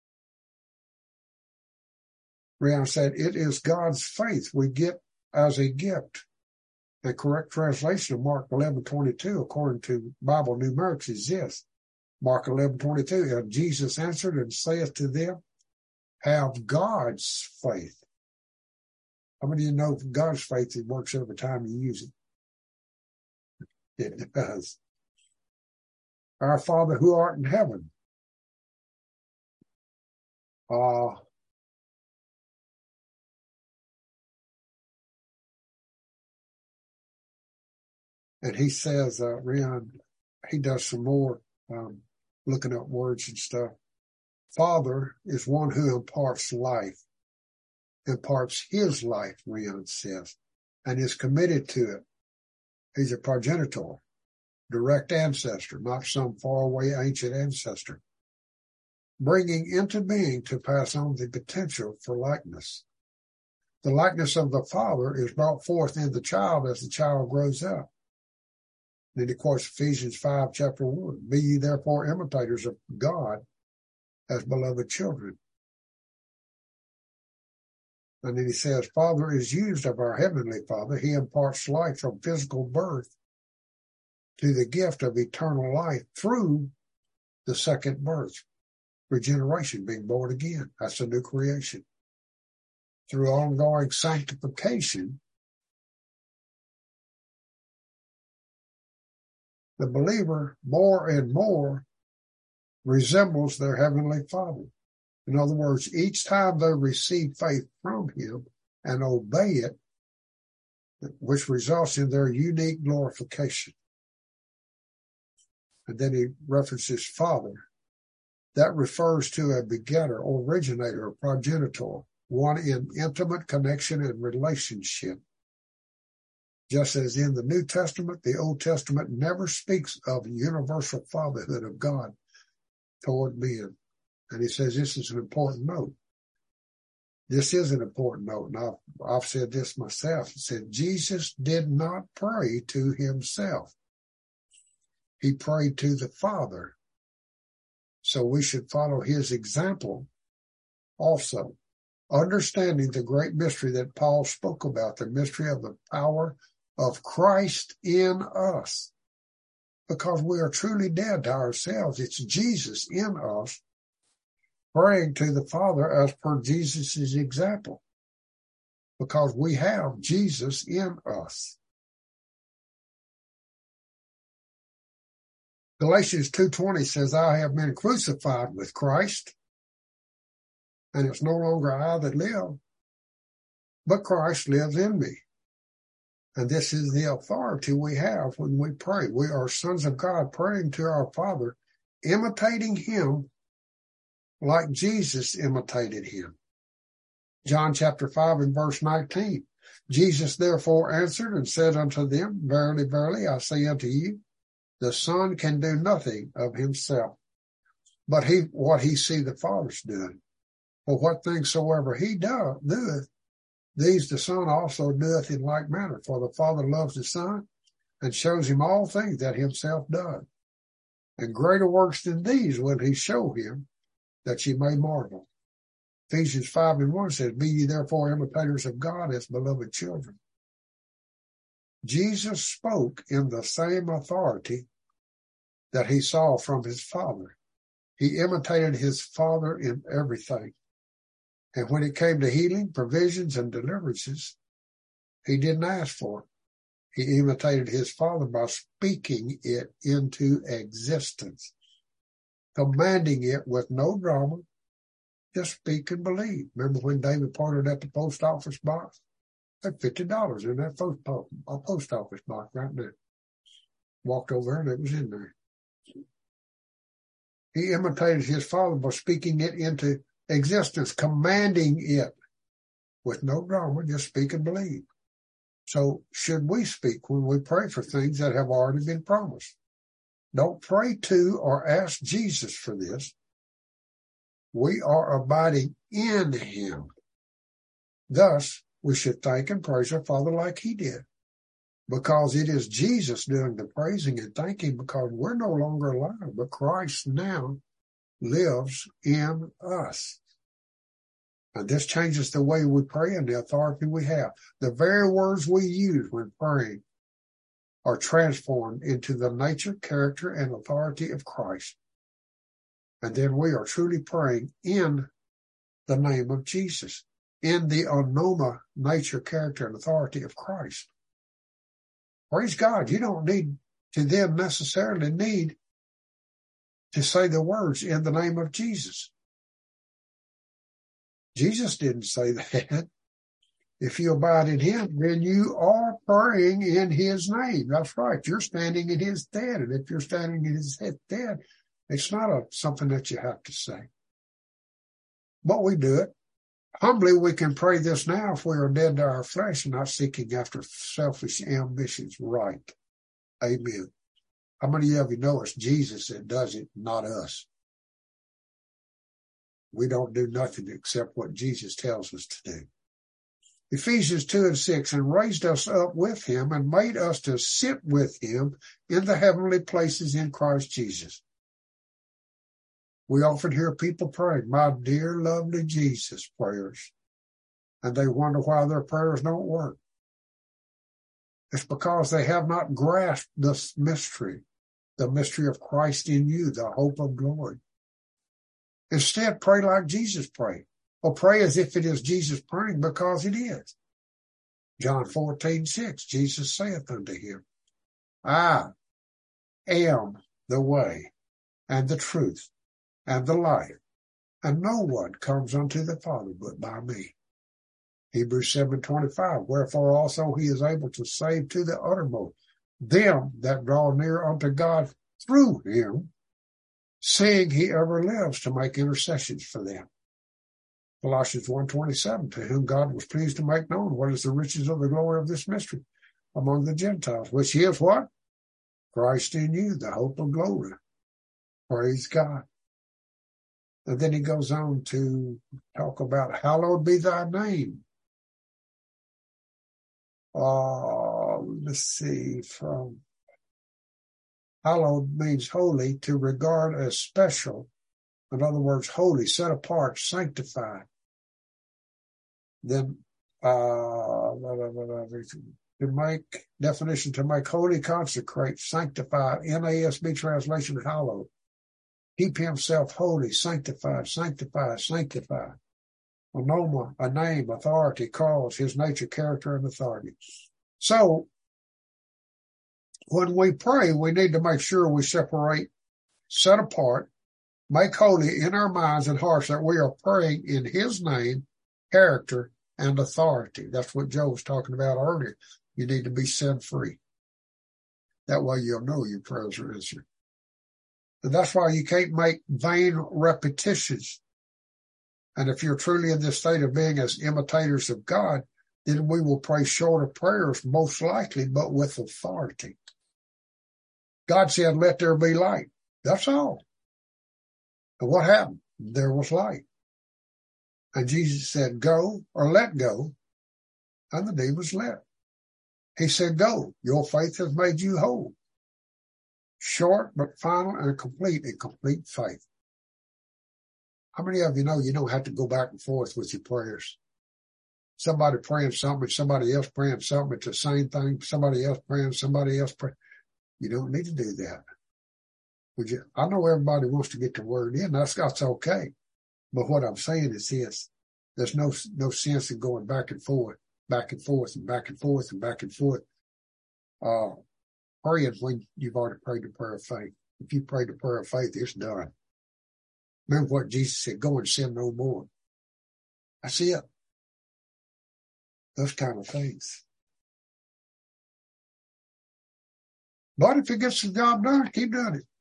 Rihanna said, it is God's faith we get as a gift. The correct translation of Mark eleven twenty-two, according to Bible Numerics, is this. Mark eleven twenty-two, and Jesus answered and saith to them, have God's faith. How many of you know God's faith, it works every time you use it? It does. Our Father who art in heaven. Uh, And he says, uh, Rion, he does some more, um, looking up words and stuff. Father is one who imparts life, imparts his life, Rion says, and is committed to it. He's a progenitor, direct ancestor, not some faraway ancient ancestor, bringing into being to pass on the potential for likeness. The likeness of the Father is brought forth in the child as the child grows up. Then he quotes Ephesians five, chapter one. Be ye therefore imitators of God as beloved children. And then he says, Father is used of our heavenly Father. He imparts life from physical birth to the gift of eternal life through the second birth. regeneration, being born again. That's a new creation. Through ongoing sanctification, the believer more and more resembles their heavenly Father. In other words, each time they receive faith from him and obey it, which results in their unique glorification. And then he references Father. That refers to a begetter, or originator, or progenitor, one in intimate connection and relationship. Just as in the New Testament, the Old Testament never speaks of universal fatherhood of God toward men. And he says this is an important note. This is an important note, and I've, I've said this myself. He said Jesus did not pray to himself. He prayed to the Father. So we should follow his example also, understanding the great mystery that Paul spoke about, the mystery of the power of Christ in us. Because we are truly dead to ourselves. It's Jesus in us, praying to the Father as per Jesus' example. Because we have Jesus in us. Galatians two twenty says, I have been crucified with Christ, and it's no longer I that live, but Christ lives in me. And this is the authority we have when we pray. We are sons of God praying to our Father, imitating him like Jesus imitated him. John chapter five and verse nineteen. Jesus therefore answered and said unto them, Verily, verily, I say unto you, the Son can do nothing of himself, but he what he see the Father's doing. For what things soever he do, doeth, these the Son also doeth in like manner. For the Father loves the Son, and shows him all things that himself doth. And greater works than these will he show him, that ye may marvel. Ephesians five and one says, Be ye therefore imitators of God as beloved children. Jesus spoke in the same authority that he saw from his Father. He imitated his Father in everything. And when it came to healing, provisions, and deliverances, he didn't ask for it. He imitated his Father by speaking it into existence, commanding it with no drama, just speak and believe. Remember when David pointed at the post office box? Had fifty dollars in that post, post office box right there. Walked over and it was in there. He imitated his Father by speaking it into existence, commanding it with no drama, just speak and believe. So should we speak when we pray for things that have already been promised? Don't pray to or ask Jesus for this. We are abiding in him. Thus, we should thank and praise our Father like he did, because it is Jesus doing the praising and thanking, because we're no longer alive, but Christ now lives in us. And this changes the way we pray and the authority we have. The very words we use when praying are transformed into the nature, character, and authority of Christ. And then we are truly praying in the name of Jesus, in the onoma, nature, character, and authority of Christ. Praise God. You don't need to then necessarily need to say the words in the name of Jesus. Jesus didn't say that. If you abide in him, then you are praying in his name. That's right. You're standing in his stead. And if you're standing in his stead, it's not a, something that you have to say. But we do it. Humbly, we can pray this now if we are dead to our flesh and not seeking after selfish ambitions. Right. Amen. How many of you know it's Jesus that does it, not us? We don't do nothing except what Jesus tells us to do. Ephesians two and six, and raised us up with him and made us to sit with him in the heavenly places in Christ Jesus. We often hear people praying, my dear, lovely Jesus prayers, and they wonder why their prayers don't work. It's because they have not grasped this mystery, the mystery of Christ in you, the hope of glory. Instead, pray like Jesus prayed, or pray as if it is Jesus praying, because it is. John fourteen six, Jesus saith unto him, I am the way and the truth and the life, and no one comes unto the Father but by me. Hebrews seven twenty-five, wherefore also he is able to save to the uttermost them that draw near unto God through him, seeing he ever lives to make intercessions for them. Colossians one twenty-seven, to whom God was pleased to make known what is the riches of the glory of this mystery among the Gentiles, which is what? Christ in you, the hope of glory. Praise God. And then he goes on to talk about, hallowed be thy name. Uh, let's see, from hallowed means holy, to regard as special. In other words, holy, set apart, sanctified. Then, uh, to make, definition, to make holy, consecrate, sanctify, N A S B translation, hallowed. Keep himself holy, sanctified, sanctify, sanctify. A noma, a name, authority, cause, his nature, character, and authority. So, when we pray, we need to make sure we separate, set apart, make holy in our minds and hearts that we are praying in his name, character, and authority. That's what Joe was talking about earlier. You need to be set free. That way you'll know your prayers are answered. And that's why you can't make vain repetitions. And if you're truly in this state of being as imitators of God, then we will pray shorter prayers, most likely, but with authority. God said, let there be light. That's all. And what happened? There was light. And Jesus said, go or let go. And the demons left. He said, go. Your faith has made you whole. Short, but final and complete in complete faith. How many of you know you don't have to go back and forth with your prayers? Somebody praying something, somebody else praying something, it's the same thing. Somebody else praying, somebody else praying. You don't need to do that. Would you? I know everybody wants to get the word in. That's, that's okay. But what I'm saying is this. There's no, no sense in going back and forth, back and forth and back and forth and back and forth. Uh, praying when you've already prayed the prayer of faith. If you prayed the prayer of faith, it's done. Remember what Jesus said, go and sin no more. That's it. Those kind of things. But if it gets the job done, keep doing it.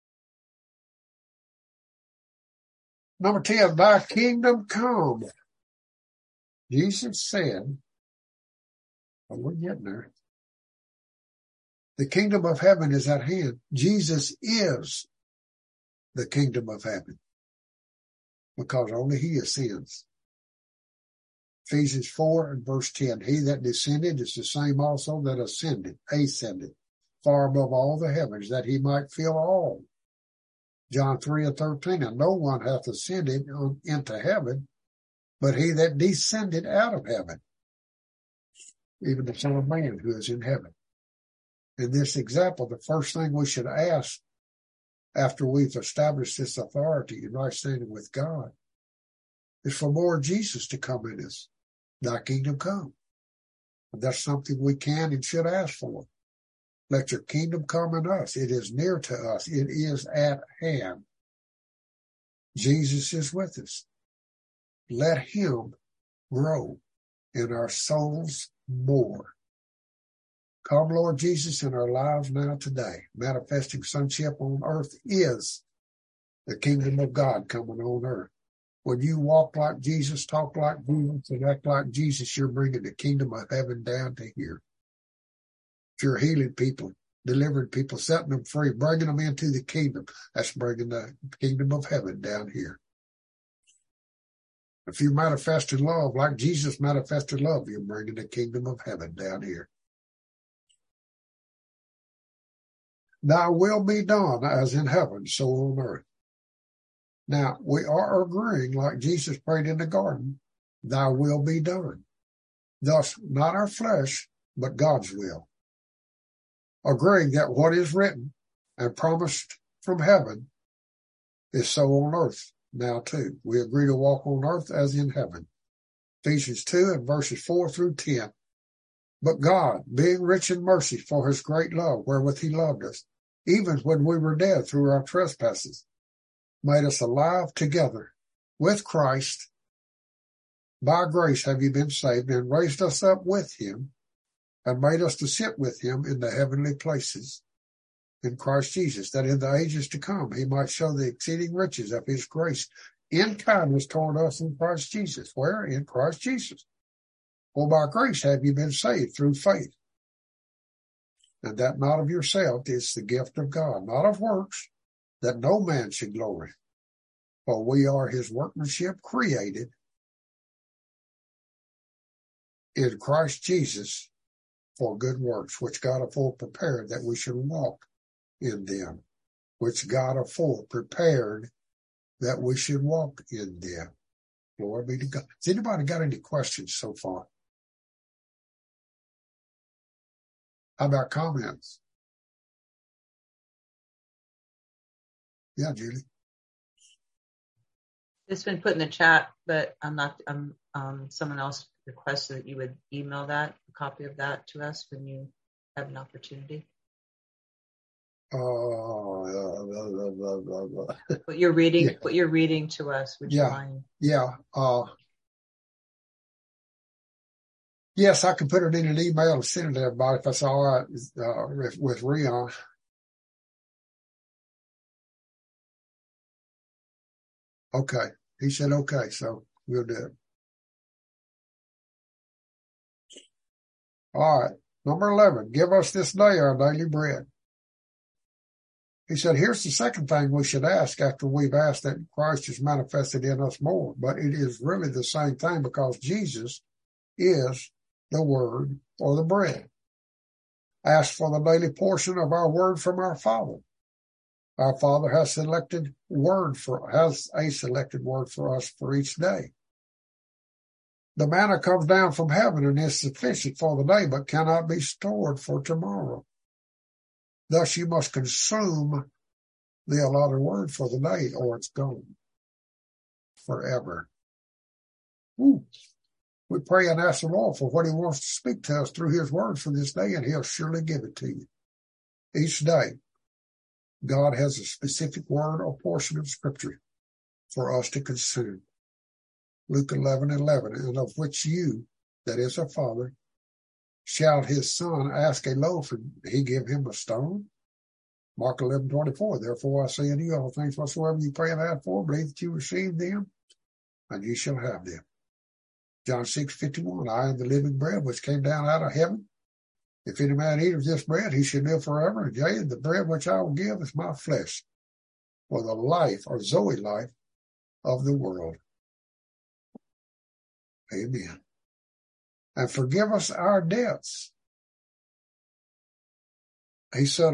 Number ten, thy kingdom come. Jesus said, well, we're getting there. The kingdom of heaven is at hand. Jesus is the kingdom of heaven, because only he ascends. Ephesians four and verse ten, he that descended is the same also that ascended, ascended, far above all the heavens, that he might fill all. John three and thirteen, and no one hath ascended into heaven, but he that descended out of heaven, even the Son of Man who is in heaven. In this example, the first thing we should ask after we've established this authority and right standing with God is for more Jesus to come in us. Thy kingdom come. And that's something we can and should ask for. Let your kingdom come in us. It is near to us. It is at hand. Jesus is with us. Let him grow in our souls more. Come, Lord Jesus, in our lives now today. Manifesting sonship on earth is the kingdom of God coming on earth. When you walk like Jesus, talk like Jesus, and act like Jesus, you're bringing the kingdom of heaven down to here. If you're healing people, delivering people, setting them free, bringing them into the kingdom, that's bringing the kingdom of heaven down here. If you manifested love like Jesus manifested love, you're bringing the kingdom of heaven down here. Thy will be done as in heaven, so on earth. Now, we are agreeing, like Jesus prayed in the garden, thy will be done. Thus, not our flesh, but God's will. Agreeing that what is written and promised from heaven is so on earth now too. We agree to walk on earth as in heaven. Ephesians two and verses four through ten. But God, being rich in mercy for his great love, wherewith he loved us, even when we were dead through our trespasses, made us alive together with Christ. By grace have you been saved, and raised us up with him, and made us to sit with him in the heavenly places in Christ Jesus, that in the ages to come he might show the exceeding riches of his grace in kindness toward us in Christ Jesus. Where? In Christ Jesus. For by grace have you been saved through faith, and that not of yourself, is the gift of God, not of works, that no man should glory. For we are his workmanship, created in Christ Jesus for good works, which God afore prepared that we should walk in them, which God afore prepared that we should walk in them. Glory be to God. Has anybody got any questions so far? How about comments? Yeah, Julie. It's been put in the chat, but I'm not, I'm, um, someone else requested that you would email that, a copy of that to us when you have an opportunity. Uh, uh, uh, uh, uh, uh. What you're reading, Yeah. what you're reading to us, would you Yeah. mind? Yeah. Uh, yes, I can put it in an email and send it to everybody if that's all right, uh, with, with Rion. Okay. He said, okay, so we'll do it. All right. Number eleven, give us this day our daily bread. He said, here's the second thing we should ask after we've asked that Christ is manifested in us more. But it is really the same thing, because Jesus is the word or the bread. Ask for the daily portion of our word from our Father. Our Father has selected word for has a selected word for us for each day. The manna comes down from heaven and is sufficient for the day, but cannot be stored for tomorrow. Thus you must consume the allotted word for the day, or it's gone forever. Ooh. We pray and ask the Lord for what he wants to speak to us through his word for this day, and he'll surely give it to you. Each day, God has a specific word or portion of scripture for us to consume. Luke eleven and eleven, and of which you, that is a father, shall his son ask a loaf, and he give him a stone? Mark eleven twenty-four, therefore I say unto you, all things whatsoever you pray and ask for, believe that you receive them, and you shall have them. John six fifty-one, I am the living bread which came down out of heaven. If any man eat of this bread, he shall live forever. And yea, the bread which I will give is my flesh, for the life or Zoe life of the world. Amen. And forgive us our debts. He said,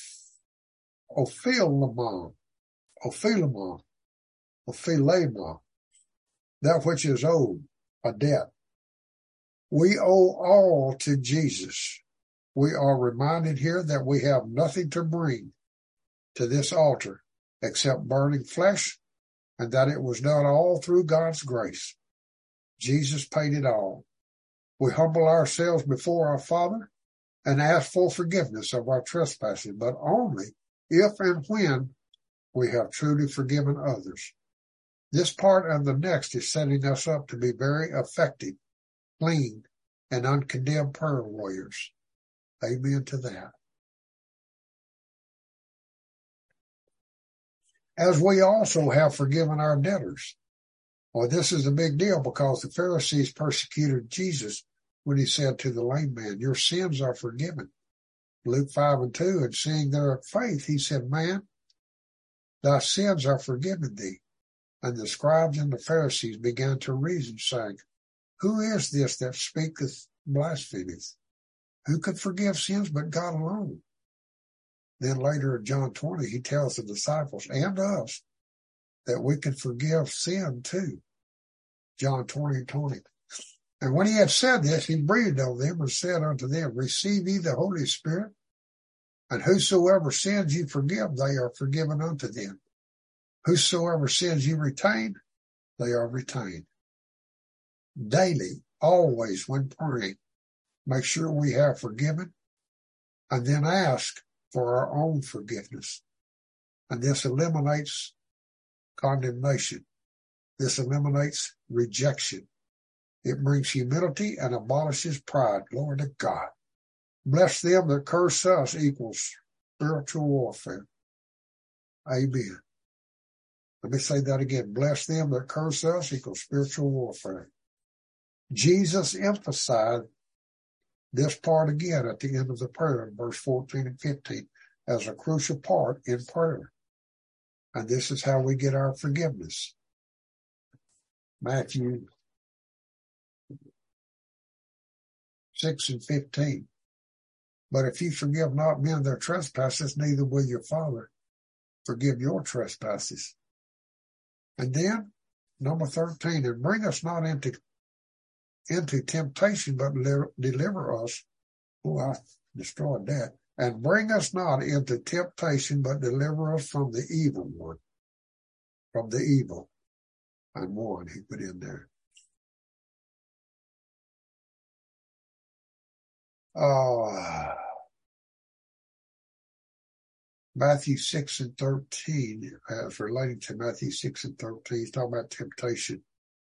Ophilemon, Ophilemon, Ophilemon, that which is owed, a debt. We owe all to Jesus. We are reminded here that we have nothing to bring to this altar except burning flesh, and that it was done all through God's grace. Jesus paid it all. We humble ourselves before our Father and ask for forgiveness of our trespasses, but only if and when we have truly forgiven others. This part and the next is setting us up to be very effective, clean, and uncondemned prayer warriors. Amen to that. As we also have forgiven our debtors. Well, this is a big deal, because the Pharisees persecuted Jesus when he said to the lame man, your sins are forgiven. Luke five and two, and seeing their faith, he said, man, thy sins are forgiven thee. And the scribes and the Pharisees began to reason, saying, who is this that speaketh blasphemies? Who could forgive sins but God alone? Then later in John twenty, he tells the disciples and us that we can forgive sin too. John twenty, twenty. And when he had said this, he breathed on them and said unto them, receive ye the Holy Spirit, and whosoever sins ye forgive, they are forgiven unto them. Whosoever sins you retain, they are retained. Daily, always when praying, make sure we have forgiven, and then ask for our own forgiveness. And this eliminates condemnation. This eliminates rejection. It brings humility and abolishes pride. Glory to God. Bless them that curse us equals spiritual warfare. Amen. Let me say that again. Bless them that curse us equals spiritual warfare. Jesus emphasized this part again at the end of the prayer in verse fourteen and fifteen as a crucial part in prayer. And this is how we get our forgiveness. Matthew six and fifteen. But if you forgive not men their trespasses, neither will your Father forgive your trespasses. And then, number thirteen, and bring us not into, into temptation, but deliver us. Oh, I destroyed that. And bring us not into temptation, but deliver us from the evil one. From the evil. And one he put in there. Oh, Matthew six and thirteen, as relating to Matthew six and thirteen, he's talking about temptation.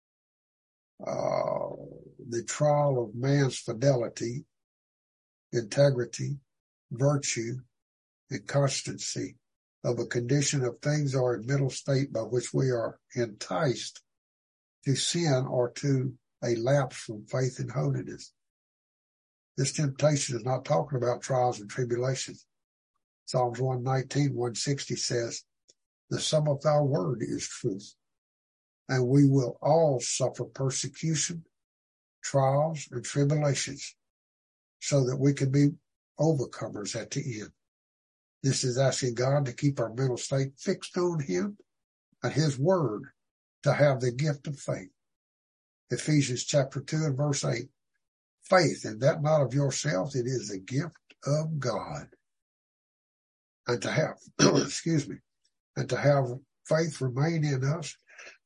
Uh, the trial of man's fidelity, integrity, virtue, and constancy of a condition of things or a mental state by which we are enticed to sin or to a lapse from faith and holiness. This temptation is not talking about trials and tribulations. Psalms one nineteen, one sixty says, the sum of thy word is truth, and we will all suffer persecution, trials, and tribulations, so that we can be overcomers at the end. This is asking God to keep our mental state fixed on him and his word, to have the gift of faith. Ephesians chapter two and verse eight. Faith, and that not of yourselves, it is a gift of God. And to have, excuse me, and to have faith remain in us,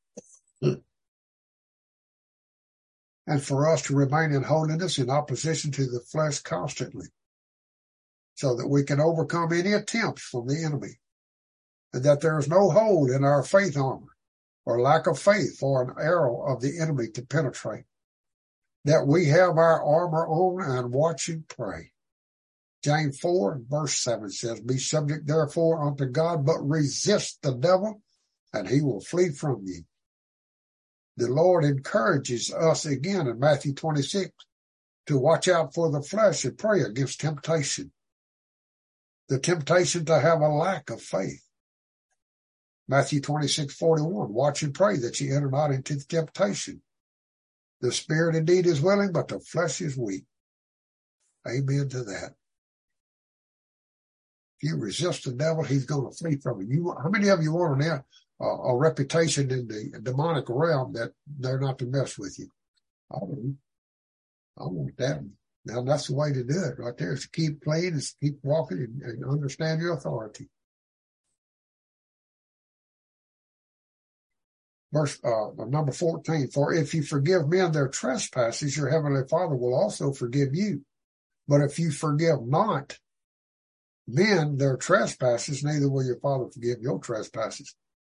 and for us to remain in holiness in opposition to the flesh constantly, so that we can overcome any attempts from the enemy, and that there is no hole in our faith armor, or lack of faith for an arrow of the enemy to penetrate. That we have our armor on and watch and pray. James four and verse seven says, be subject therefore unto God, but resist the devil, and he will flee from you. The Lord encourages us again in Matthew twenty-six to watch out for the flesh and pray against temptation. The temptation to have a lack of faith. Matthew twenty-six, forty-one, watch and pray that ye enter not into the temptation. The spirit indeed is willing, but the flesh is weak. Amen to that. If you resist the devil, he's going to flee from you. you how many of you want an, uh, a reputation in the demonic realm that they're not to mess with you? I do. I want that. Now, that's the way to do it right there, is to keep playing, is to keep walking and, and understand your authority. Verse uh, number fourteen, for if you forgive men their trespasses, your heavenly Father will also forgive you. But if you forgive not men their trespasses, neither will your Father forgive your trespasses.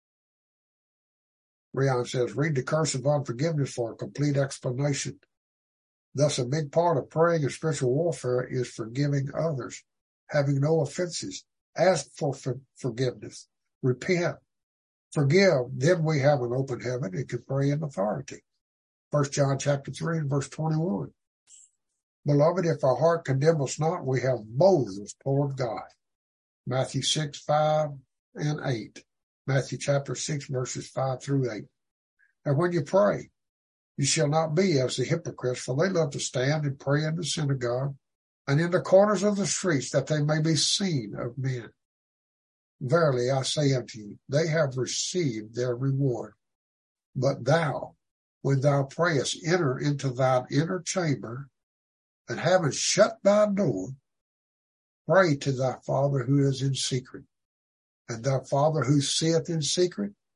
Rion says, read the curse of unforgiveness for a complete explanation. Thus, a big part of praying and spiritual warfare is forgiving others, having no offenses. Ask for, for forgiveness. Repent. Forgive, then we have an open heaven and can pray in authority. First John chapter three and verse twenty-one. Beloved, if our heart condemn us not, we have boldness toward God. Matthew six, five and eight. Matthew chapter six, verses five through eight. And when you pray, you shall not be as the hypocrites, for they love to stand and pray in the synagogue and in the corners of the streets, that they may be seen of men. Verily I say unto you, they have received their reward. But thou, when thou prayest, enter into thine inner chamber, and having shut thy door, pray to thy Father who is in secret. And thy Father who seeth in secret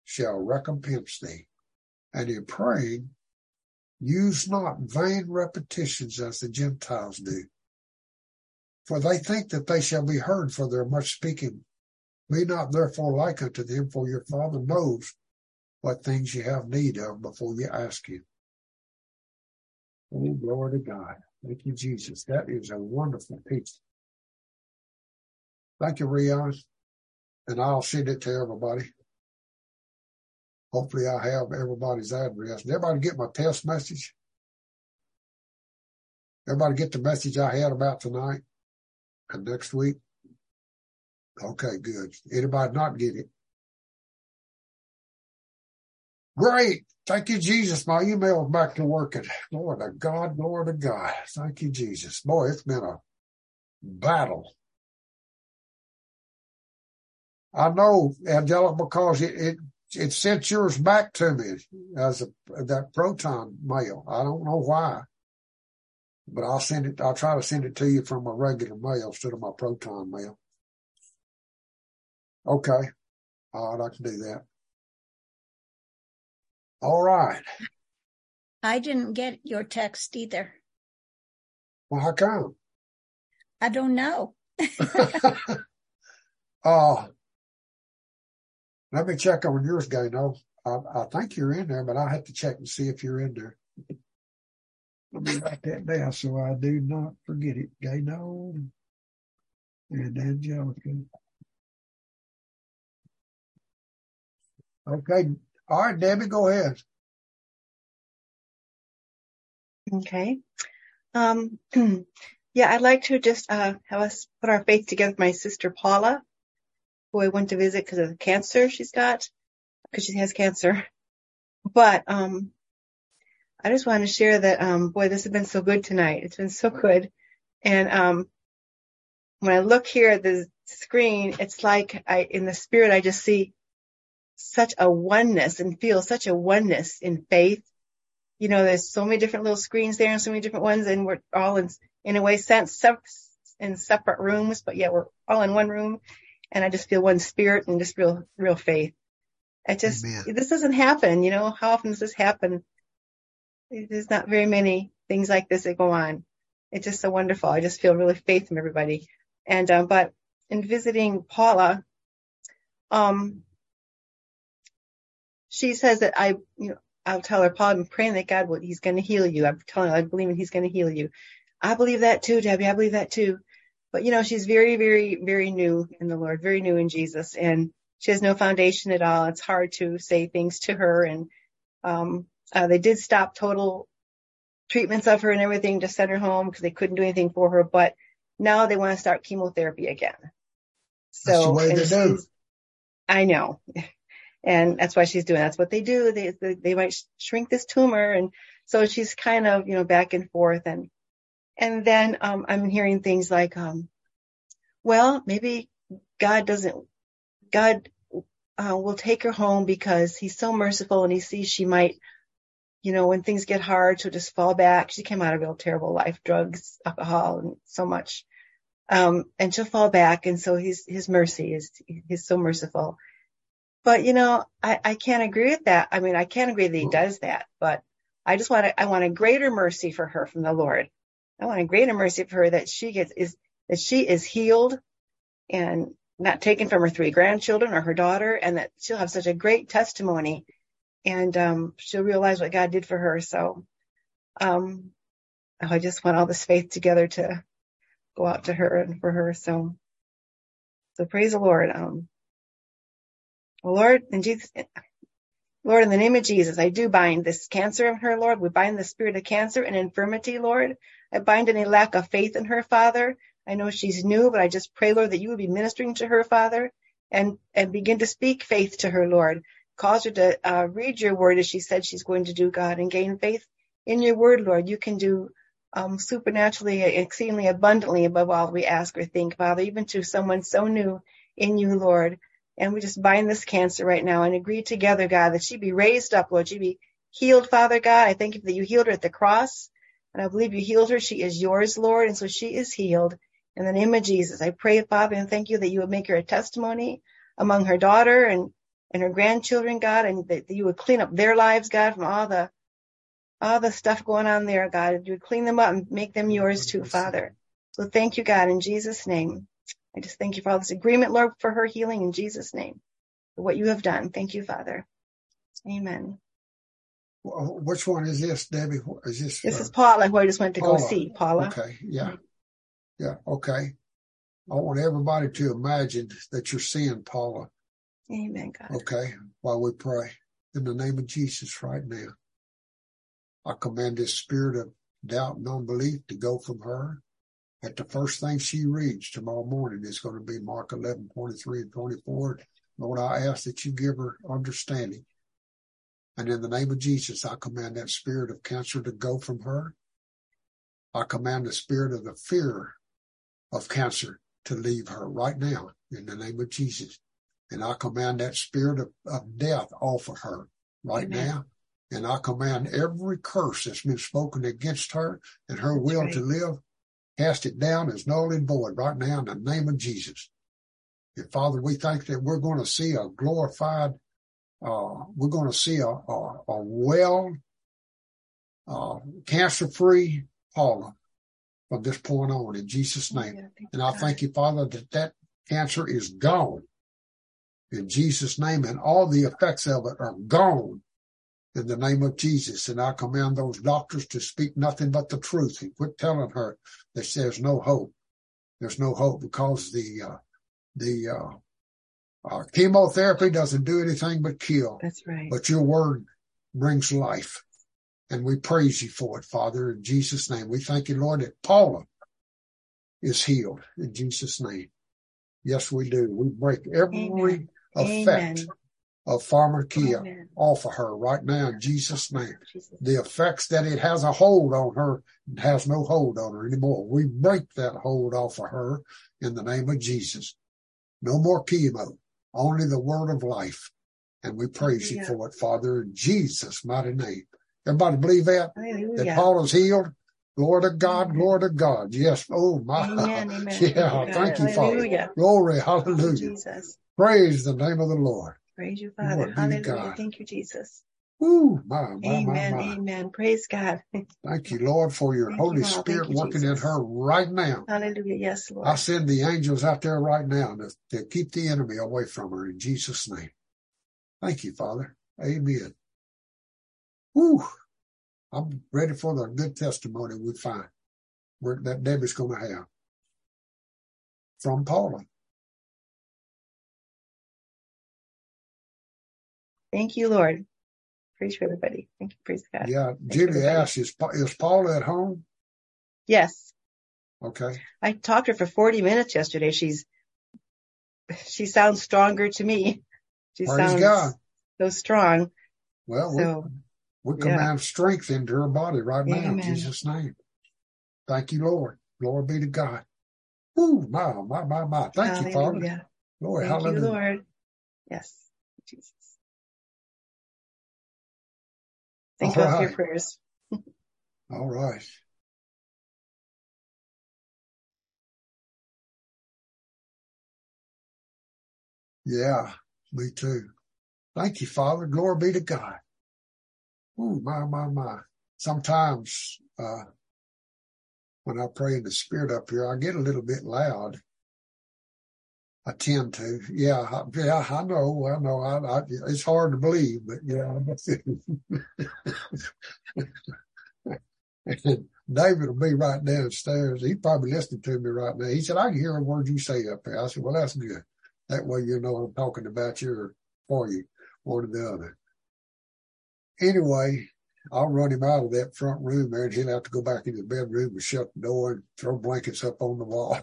shall recompense thee. And in praying, use not vain repetitions as the Gentiles do, for they think that they shall be heard for their much speaking. Be not therefore like unto them, for your Father knows what things you have need of before you ask him. Oh, glory to God. Thank you, Jesus. That is a wonderful piece. Thank you, Rion. And I'll send it to everybody. Hopefully I have everybody's address. Did everybody get my test message? Everybody get the message I had about tonight and next week? Okay, good. Anybody not get it? Great. Thank you, Jesus. My email is back to working. Glory to God, glory to God. Thank you, Jesus. Boy, it's been a battle. I know, Angela, because it, it, it sent yours back to me as a, that Proton mail. I don't know why, but I'll send it. I'll try to send it to you from my regular mail instead of my Proton mail. Okay. All right, I can do that. All right. I didn't get your text either. Well, how come? I don't know. uh, let me check on yours, Gano. I, I think you're in there, but I have to check and see if you're in there. Let me write that down so I do not forget it. Gano and Angelica. Okay. All right, Debbie, go ahead. Okay. Um, yeah, I'd like to just uh, have us put our faith together with my sister Paula, who I went to visit because of the cancer she's got, because she has cancer. But um, I just want to share that, um, boy, this has been so good tonight. It's been so good. And um, when I look here at the screen, it's like I, in the spirit, I just see such a oneness and feel such a oneness in faith. You know, there's so many different little screens there and so many different ones, and we're all in, in a way, sense in separate rooms, but yet we're all in one room. And I just feel one spirit and just real, real faith. I just, Amen. This doesn't happen. You know, how often does this happen? There's not very many things like this that go on. It's just so wonderful. I just feel really faith from everybody. And, um, but in visiting Paula, um, she says that I, you know, I'll tell her, Paul, I'm praying that God will, he's going to heal you. I'm telling her, I believe he's going to heal you. I believe that too, Debbie. I believe that too. But, you know, she's very, very, very new in the Lord, very new in Jesus. And she has no foundation at all. It's hard to say things to her. And, um, uh, they did stop total treatments of her and everything to send her home because they couldn't do anything for her. But now they want to start chemotherapy again. So, that's the way they do. I know. And that's why she's doing, that's what they do. They, they, they might shrink this tumor. And so she's kind of, you know, back and forth. And, and then, um, I'm hearing things like, um, well, maybe God doesn't, God, uh, will take her home because he's so merciful and he sees she might, you know, when things get hard, she'll just fall back. She came out of a real terrible life, drugs, alcohol, and so much. Um, and she'll fall back. And so he's, his mercy is, he's so merciful. But, you know, I, I can't agree with that. I mean, I can't agree that he does that, but I just want to, I want a greater mercy for her from the Lord. I want a greater mercy for her that she gets, is, that she is healed and not taken from her three grandchildren or her daughter, and that she'll have such a great testimony and, um, she'll realize what God did for her. So, um, I just want all this faith together to go out to her and for her. So, so praise the Lord. Um, Lord, in Jesus, Lord, in the name of Jesus, I do bind this cancer in her, Lord. We bind the spirit of cancer and infirmity, Lord. I bind any lack of faith in her, Father. I know she's new, but I just pray, Lord, that you would be ministering to her, Father, and, and begin to speak faith to her, Lord. Cause her to uh, read your word as she said she's going to do, God, and gain faith in your word, Lord. You can do um, supernaturally, exceedingly abundantly above all we ask or think, Father, even to someone so new in you, Lord. And we just bind this cancer right now and agree together, God, that she be raised up, Lord. She be healed, Father God. I thank you that you healed her at the cross. And I believe you healed her. She is yours, Lord. And so she is healed in the name of Jesus. I pray, Father, and thank you that you would make her a testimony among her daughter and and her grandchildren, God, and that you would clean up their lives, God, from all the all the stuff going on there, God. You would clean them up and make them yours too, Father. So thank you, God, in Jesus' name. I just thank you for all this agreement, Lord, for her healing in Jesus' name, for what you have done. Thank you, Father. Amen. Well, which one is this, Debbie? Is this? This uh, is Paula, who I just went to Paula. go see. Paula. Okay. Yeah. Yeah. Okay. I want everybody to imagine that you're seeing Paula. Amen, God. Okay. While we pray in the name of Jesus right now, I command this spirit of doubt and unbelief to go from her. At the first thing she reads tomorrow morning is going to be Mark eleven, twenty-three and twenty-four. Lord, I ask that you give her understanding. And in the name of Jesus, I command that spirit of cancer to go from her. I command the spirit of the fear of cancer to leave her right now in the name of Jesus. And I command that spirit of, of death off of her right Amen. Now. And I command every curse that's been spoken against her and her will right. to live, cast it down as null and void right now in the name of Jesus. And Father, we think that we're going to see a glorified, uh, we're going to see a, a, a well, uh, cancer-free Paula from this point on in Jesus' name. Yeah, and I thank you, Father, that that cancer is gone in Jesus' name, and all the effects of it are gone in the name of Jesus. And I command those doctors to speak nothing but the truth and quit telling her that there's no hope. There's no hope because the, uh, the, uh, uh, chemotherapy doesn't do anything but kill. That's right. But your word brings life. And we praise you for it, Father, in Jesus' name. We thank you, Lord, that Paula is healed in Jesus' name. Yes, we do. We break every Amen. Effect Amen. Of pharmakia Amen. Off of her right now in Jesus' name. Jesus. The effects that it has a hold on her has no hold on her anymore. We break that hold off of her in the name of Jesus. No more chemo, only the word of life. And we praise yeah. you for it, Father, in Jesus' mighty name. Everybody believe that? Hallelujah. That Paula's healed? Glory to God, glory to God. Yes. Oh, my. Amen, amen. Yeah, thank you, thank you, hallelujah. Father. Glory, hallelujah. Jesus. Praise the name of the Lord. Praise you, Father. Hallelujah. Thank you, Jesus. Ooh, my, my, amen, my, my. amen. Praise God. Thank you, Lord, for your Thank Holy you, Spirit you, working Jesus. in her right now. Hallelujah. Yes, Lord. I send the angels out there right now to, to keep the enemy away from her in Jesus' name. Thank you, Father. Amen. Woo. I'm ready for the good testimony we find where that Debbie's going to have from Paula. Thank you, Lord. Praise for everybody. Thank you. Praise God. Yeah. Thanks Jimmy asked, is, is Paula at home? Yes. Okay. I talked to her for forty minutes yesterday. She's, she sounds stronger to me. She Praise sounds God. So strong. Well, so, we, we command yeah. strength into her body right now Amen. in Jesus' name. Thank you, Lord. Glory be to God. Ooh, my, my, my, my. Thank hallelujah. you, Father. Lord, Thank hallelujah. you, Lord. Yes. Jesus. Thank you all for your prayers. All right. Yeah, me too. Thank you, Father. Glory be to God. Ooh, my, my, my. Sometimes, uh, when I pray in the Spirit up here, I get a little bit loud. I tend to. Yeah, I, yeah, I know, I know. I, I, it's hard to believe, but yeah. David will be right downstairs. He's probably listening to me right now. He said, I can hear a word you say up there. I said, well, that's good. That way you know I'm talking about you or for you, one or the other. Anyway, I'll run him out of that front room there, and he'll have to go back into the bedroom and shut the door and throw blankets up on the wall.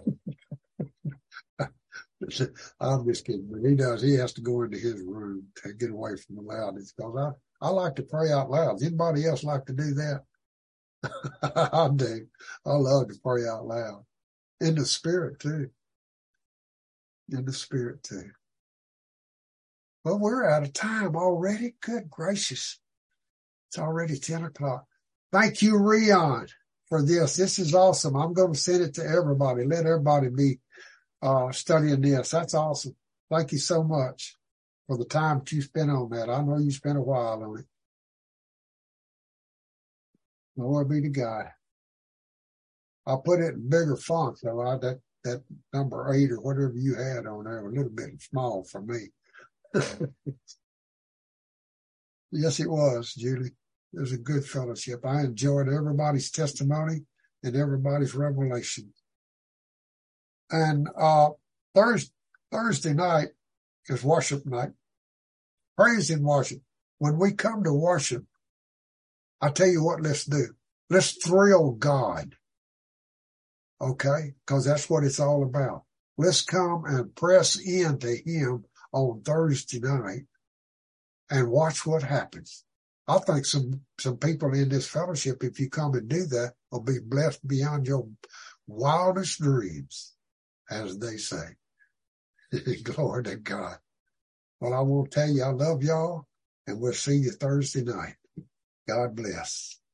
I'm just kidding. But he does. He has to go into his room to get away from the loudness because I, I like to pray out loud. Does anybody else like to do that? I do. I love to pray out loud. In the Spirit, too. In the Spirit, too. Well, we're out of time already. Good gracious. It's already ten o'clock. Thank you, Rion, for this. This is awesome. I'm going to send it to everybody. Let everybody be uh, studying this. That's awesome. Thank you so much. for the time that you spent on that. I know you spent a while on it. Glory be to God. I'll put it in bigger font, though. I, that, that number eight or whatever you had on there, a little bit small for me. Yes, it was, Julie. It was a good fellowship. I enjoyed everybody's testimony and everybody's revelation. And uh, Thursday, Thursday night is worship night. Praise and worship. When we come to worship, I tell you what, let's do. Let's thrill God. Okay? Because that's what it's all about. Let's come and press into him on Thursday night and watch what happens. I think some, some people in this fellowship, if you come and do that, will be blessed beyond your wildest dreams, as they say. Glory to God. Well, I want to tell you I love y'all, and we'll see you Thursday night. God bless.